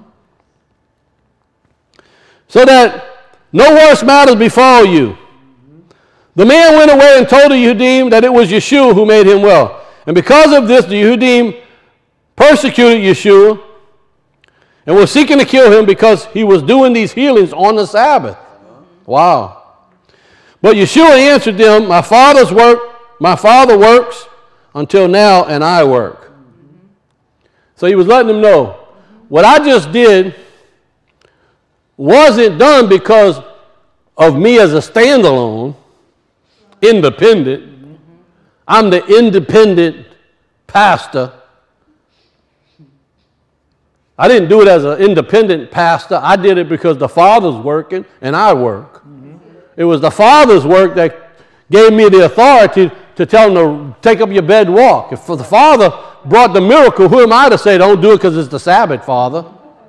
So that no worse matters befall you. The man went away and told the Yehudim that it was Yeshua who made him well. And because of this, the Yehudim persecuted Yeshua and were seeking to kill him because he was doing these healings on the Sabbath. Wow. But Yeshua answered them, my Father works until now, and I work. So he was letting them know, what I just did wasn't done because of me as a standalone, independent. I'm the independent pastor. I didn't do it as an independent pastor. I did it because the Father's working and I work. Mm-hmm. It was the Father's work that gave me the authority to tell them to take up your bed and walk. If the Father brought the miracle, who am I to say don't do it because it's the Sabbath, Father?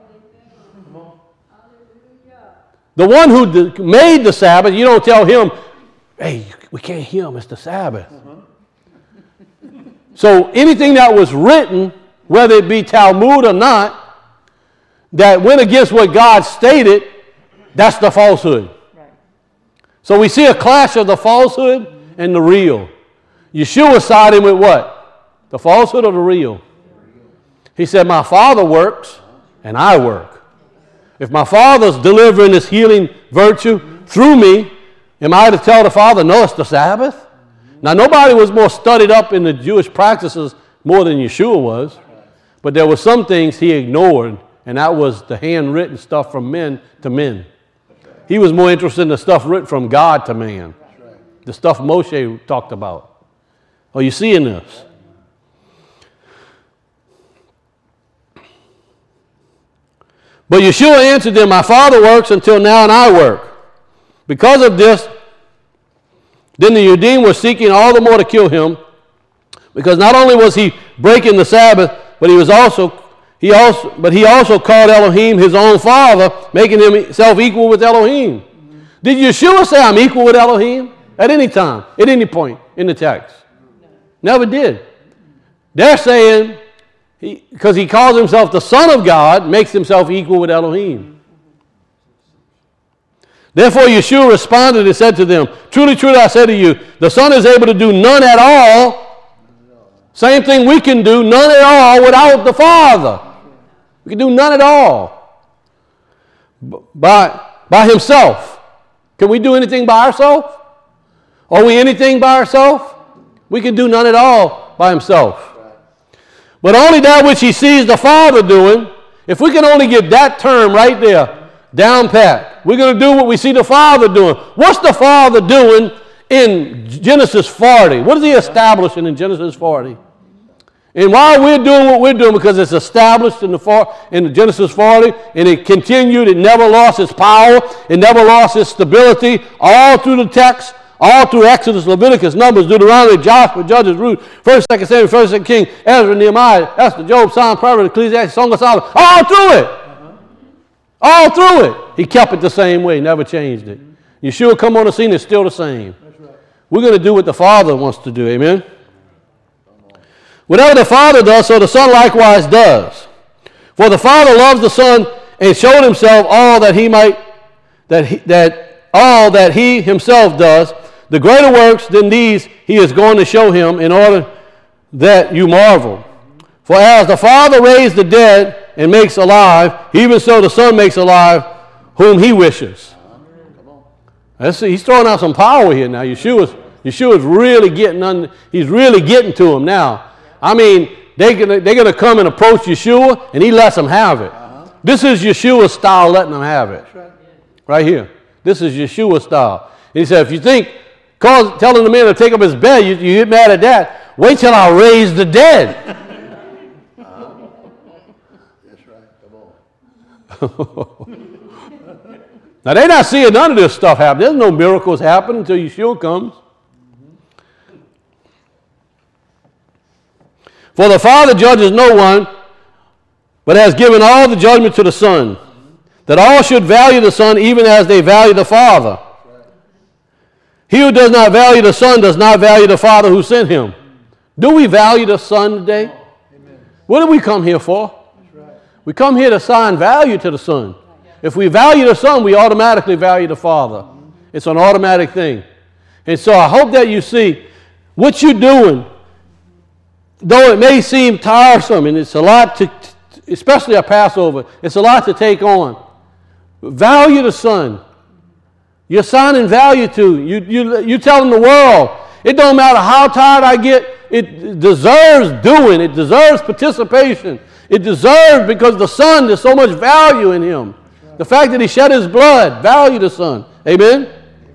The one who made the Sabbath, you don't tell him, hey, we can't hear him, it's the Sabbath. So anything that was written, whether it be Talmud or not, that went against what God stated, that's the falsehood. Right. So we see a clash of the falsehood and the real. Yeshua siding with what? The falsehood or the real? He said, my Father works and I work. If my Father's delivering this healing virtue through me, am I to tell the Father, no, it's the Sabbath? Now, nobody was more studied up in the Jewish practices more than Yeshua was, but there were some things he ignored, and that was the handwritten stuff from men to men. He was more interested in the stuff written from God to man, the stuff Moshe talked about. Are you seeing this? But Yeshua answered them, my Father works until now and I work. Because of this, then the Judeans were seeking all the more to kill him, because not only was he breaking the Sabbath, but he also called Elohim his own father, making himself equal with Elohim. Mm-hmm. Did Yeshua say I'm equal with Elohim at any time, at any point in the text? Never did. They're saying, because he calls himself the Son of God, makes himself equal with Elohim. Therefore Yeshua responded and said to them, truly, truly, I say to you, the Son is able to do none at all. Same thing we can do, none at all without the Father. We can do none at all by himself. Can we do anything by ourselves? Are we anything by ourselves? We can do none at all by himself. But only that which he sees the Father doing, if we can only get that term right there down pat, we're going to do what we see the Father doing. What's the Father doing in Genesis 40? What is he establishing in Genesis 40? And why we're doing what we're doing, because it's established in Genesis 40, and it continued, it never lost its power, it never lost its stability, all through the text, all through Exodus, Leviticus, Numbers, Deuteronomy, Joshua, Judges, Ruth, 1st, 2nd Samuel, 1st, 2nd King, Ezra, Nehemiah, Esther, Job, Psalm, Proverbs, Ecclesiastes, Song of Solomon, all through it. All through it. He kept it the same way, never changed it. Yeshua come on the scene, it's still the same. Right. We're going to do what the Father wants to do, amen? Whatever the Father does, so the Son likewise does. For the Father loves the Son and showed himself all that he himself does. The greater works than these he is going to show him, in order that you marvel. For as the Father raised the dead and makes alive, even so the Son makes alive whom he wishes. He's throwing out some power here now. Yeshua's really he's really getting to him now. I mean, they're going to come and approach Yeshua, and he lets them have it. This is Yeshua's style, letting them have it. Right here. This is Yeshua's style. And he said, if you think telling the man to take up his bed, you get mad at that, wait till I raise the dead. That's right. Come on. Now, they're not seeing none of this stuff happen. There's no miracles happen until Yeshua comes. For the Father judges no one, but has given all the judgment to the Son, that all should value the Son even as they value the Father. He who does not value the Son does not value the Father who sent him. Do we value the Son today? Amen. What do we come here for? Right. We come here to assign value to the Son. If we value the Son, we automatically value the Father. It's an automatic thing. And so I hope that you see what you're doing, though it may seem tiresome, and it's a lot to, especially at Passover, it's a lot to take on. Value the Son. You're assigning value to. You're telling the world, it don't matter how tired I get, it deserves doing. It deserves participation. It deserves, because the Son, there's so much value in him. The fact that he shed his blood, value the Son. Amen?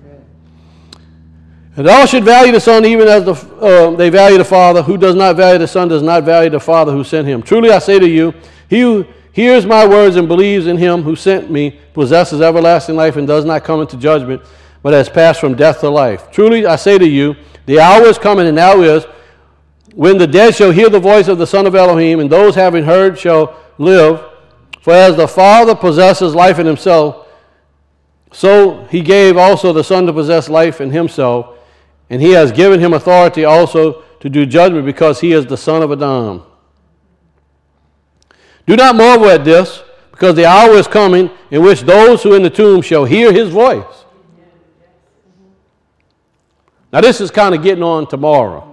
And all should value the Son even as they value the Father. Who does not value the Son does not value the Father who sent him. Truly I say to you, he who hears my words and believes in him who sent me possesses everlasting life and does not come into judgment, but has passed from death to life. Truly I say to you, the hour is coming, and now is, when the dead shall hear the voice of the Son of Elohim, and those having heard shall live. For as the Father possesses life in himself, so he gave also the Son to possess life in himself, and he has given him authority also to do judgment, because he is the Son of Adam. Do not marvel at this, because the hour is coming in which those who are in the tomb shall hear his voice. Now this is kind of getting on tomorrow.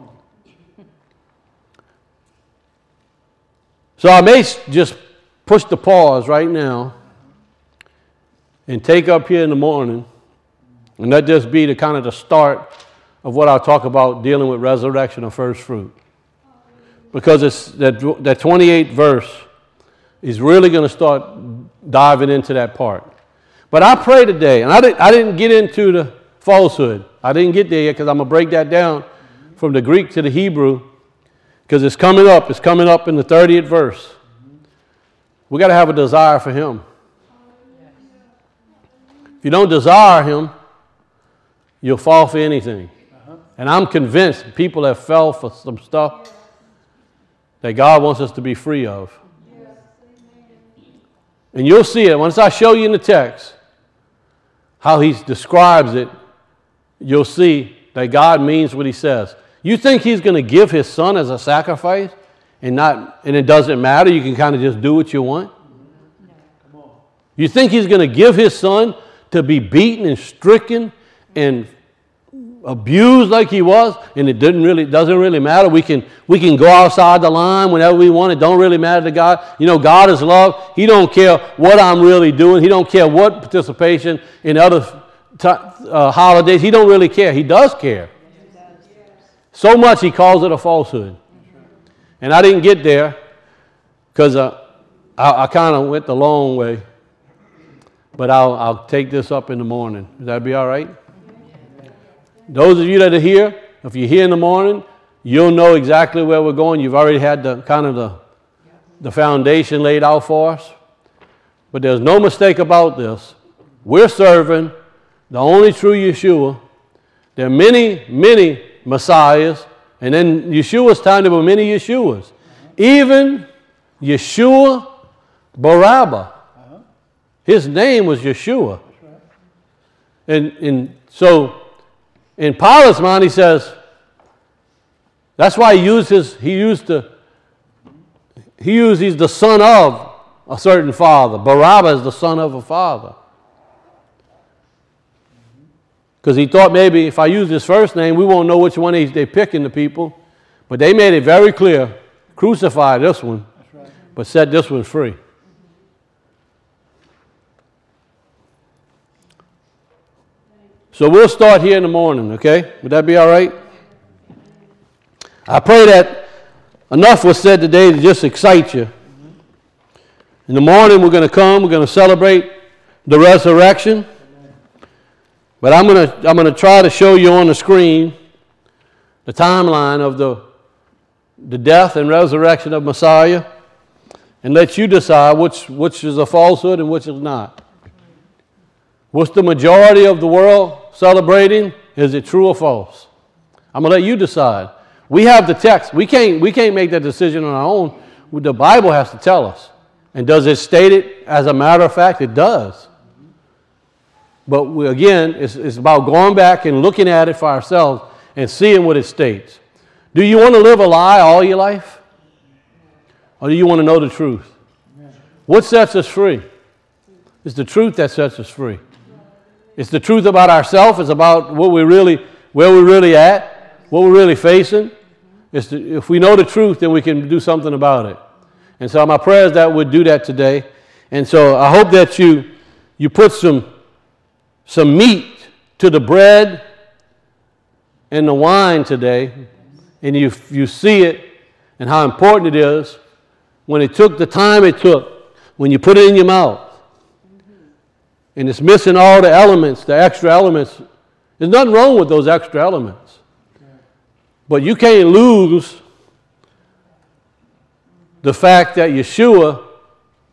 So I may just push the pause right now and take up here in the morning, and let this be the kind of the start of what I'll talk about dealing with resurrection of first fruit. Because it's that 28th verse is really going to start diving into that part. But I pray today, and I didn't get into the falsehood. I didn't get there yet, because I'm going to break that down from the Greek to the Hebrew, because it's coming up. It's coming up in the 30th verse. We got to have a desire for him. If you don't desire him, you'll fall for anything. And I'm convinced people have fell for some stuff that God wants us to be free of. And you'll see it. Once I show you in the text how he describes it, you'll see that God means what he says. You think he's going to give his son as a sacrifice and it doesn't matter? You can kind of just do what you want? You think he's going to give his son to be beaten and stricken and abused like he was, and it doesn't really matter? We can go outside the line whenever we want. It don't really matter to God. You know, God is love. He don't care what I'm really doing. He don't care what participation in other holidays. He don't really care. He does care. So much he calls it a falsehood. And I didn't get there because I kind of went the long way. But I'll take this up in the morning. Would that be all right? Those of you that are here, if you're here in the morning, you'll know exactly where we're going. You've already had the foundation laid out for us. But there's no mistake about this. We're serving the only true Yeshua. There are many, many Messiahs, and in Yeshua's time there were many Yeshuas. Even Yeshua Barabbas. His name was Yeshua. And so in Pilate's mind, he says, that's why he's the son of a certain father. Barabbas is the son of a father. Because he thought maybe if I use his first name, we won't know which one they're picking, the people. But they made it very clear, crucify this one, but set this one free. So we'll start here in the morning, okay? Would that be all right? I pray that enough was said today to just excite you. In the morning we're going to celebrate the resurrection. But I'm going to try to show you on the screen the timeline of the death and resurrection of Messiah, and let you decide which is a falsehood and which is not. What's the majority of the world celebrating? Is it true or false? I'm going to let you decide. We have the text. We can't make that decision on our own. The Bible has to tell us. And does it state it as a matter of fact? It does. But again, it's about going back and looking at it for ourselves and seeing what it states. Do you want to live a lie all your life? Or do you want to know the truth? What sets us free? It's the truth that sets us free. It's the truth about ourselves. It's about where we're really at, what we're really facing. If we know the truth, then we can do something about it. And so my prayer is that we'd do that today. And so I hope that you put some meat to the bread and the wine today, and you see it and how important it is when it took the time it took, when you put it in your mouth. And it's missing all the elements, the extra elements. There's nothing wrong with those extra elements. But you can't lose the fact that Yeshua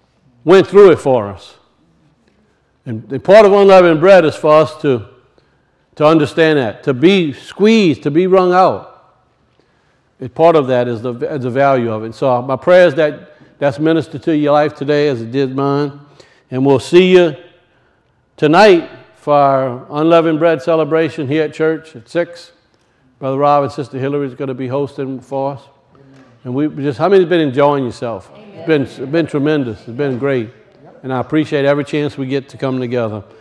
went through it for us. And the part of unleavened bread is for us to understand that, to be squeezed, to be wrung out. Part of that is the value of it. So my prayer is that's ministered to your life today as it did mine. And we'll see you tonight for our unleavened bread celebration here at church at 6. Brother Rob and Sister Hillary is going to be hosting for us. And how many have been enjoying yourself? It's been tremendous. It's been great. And I appreciate every chance we get to come together.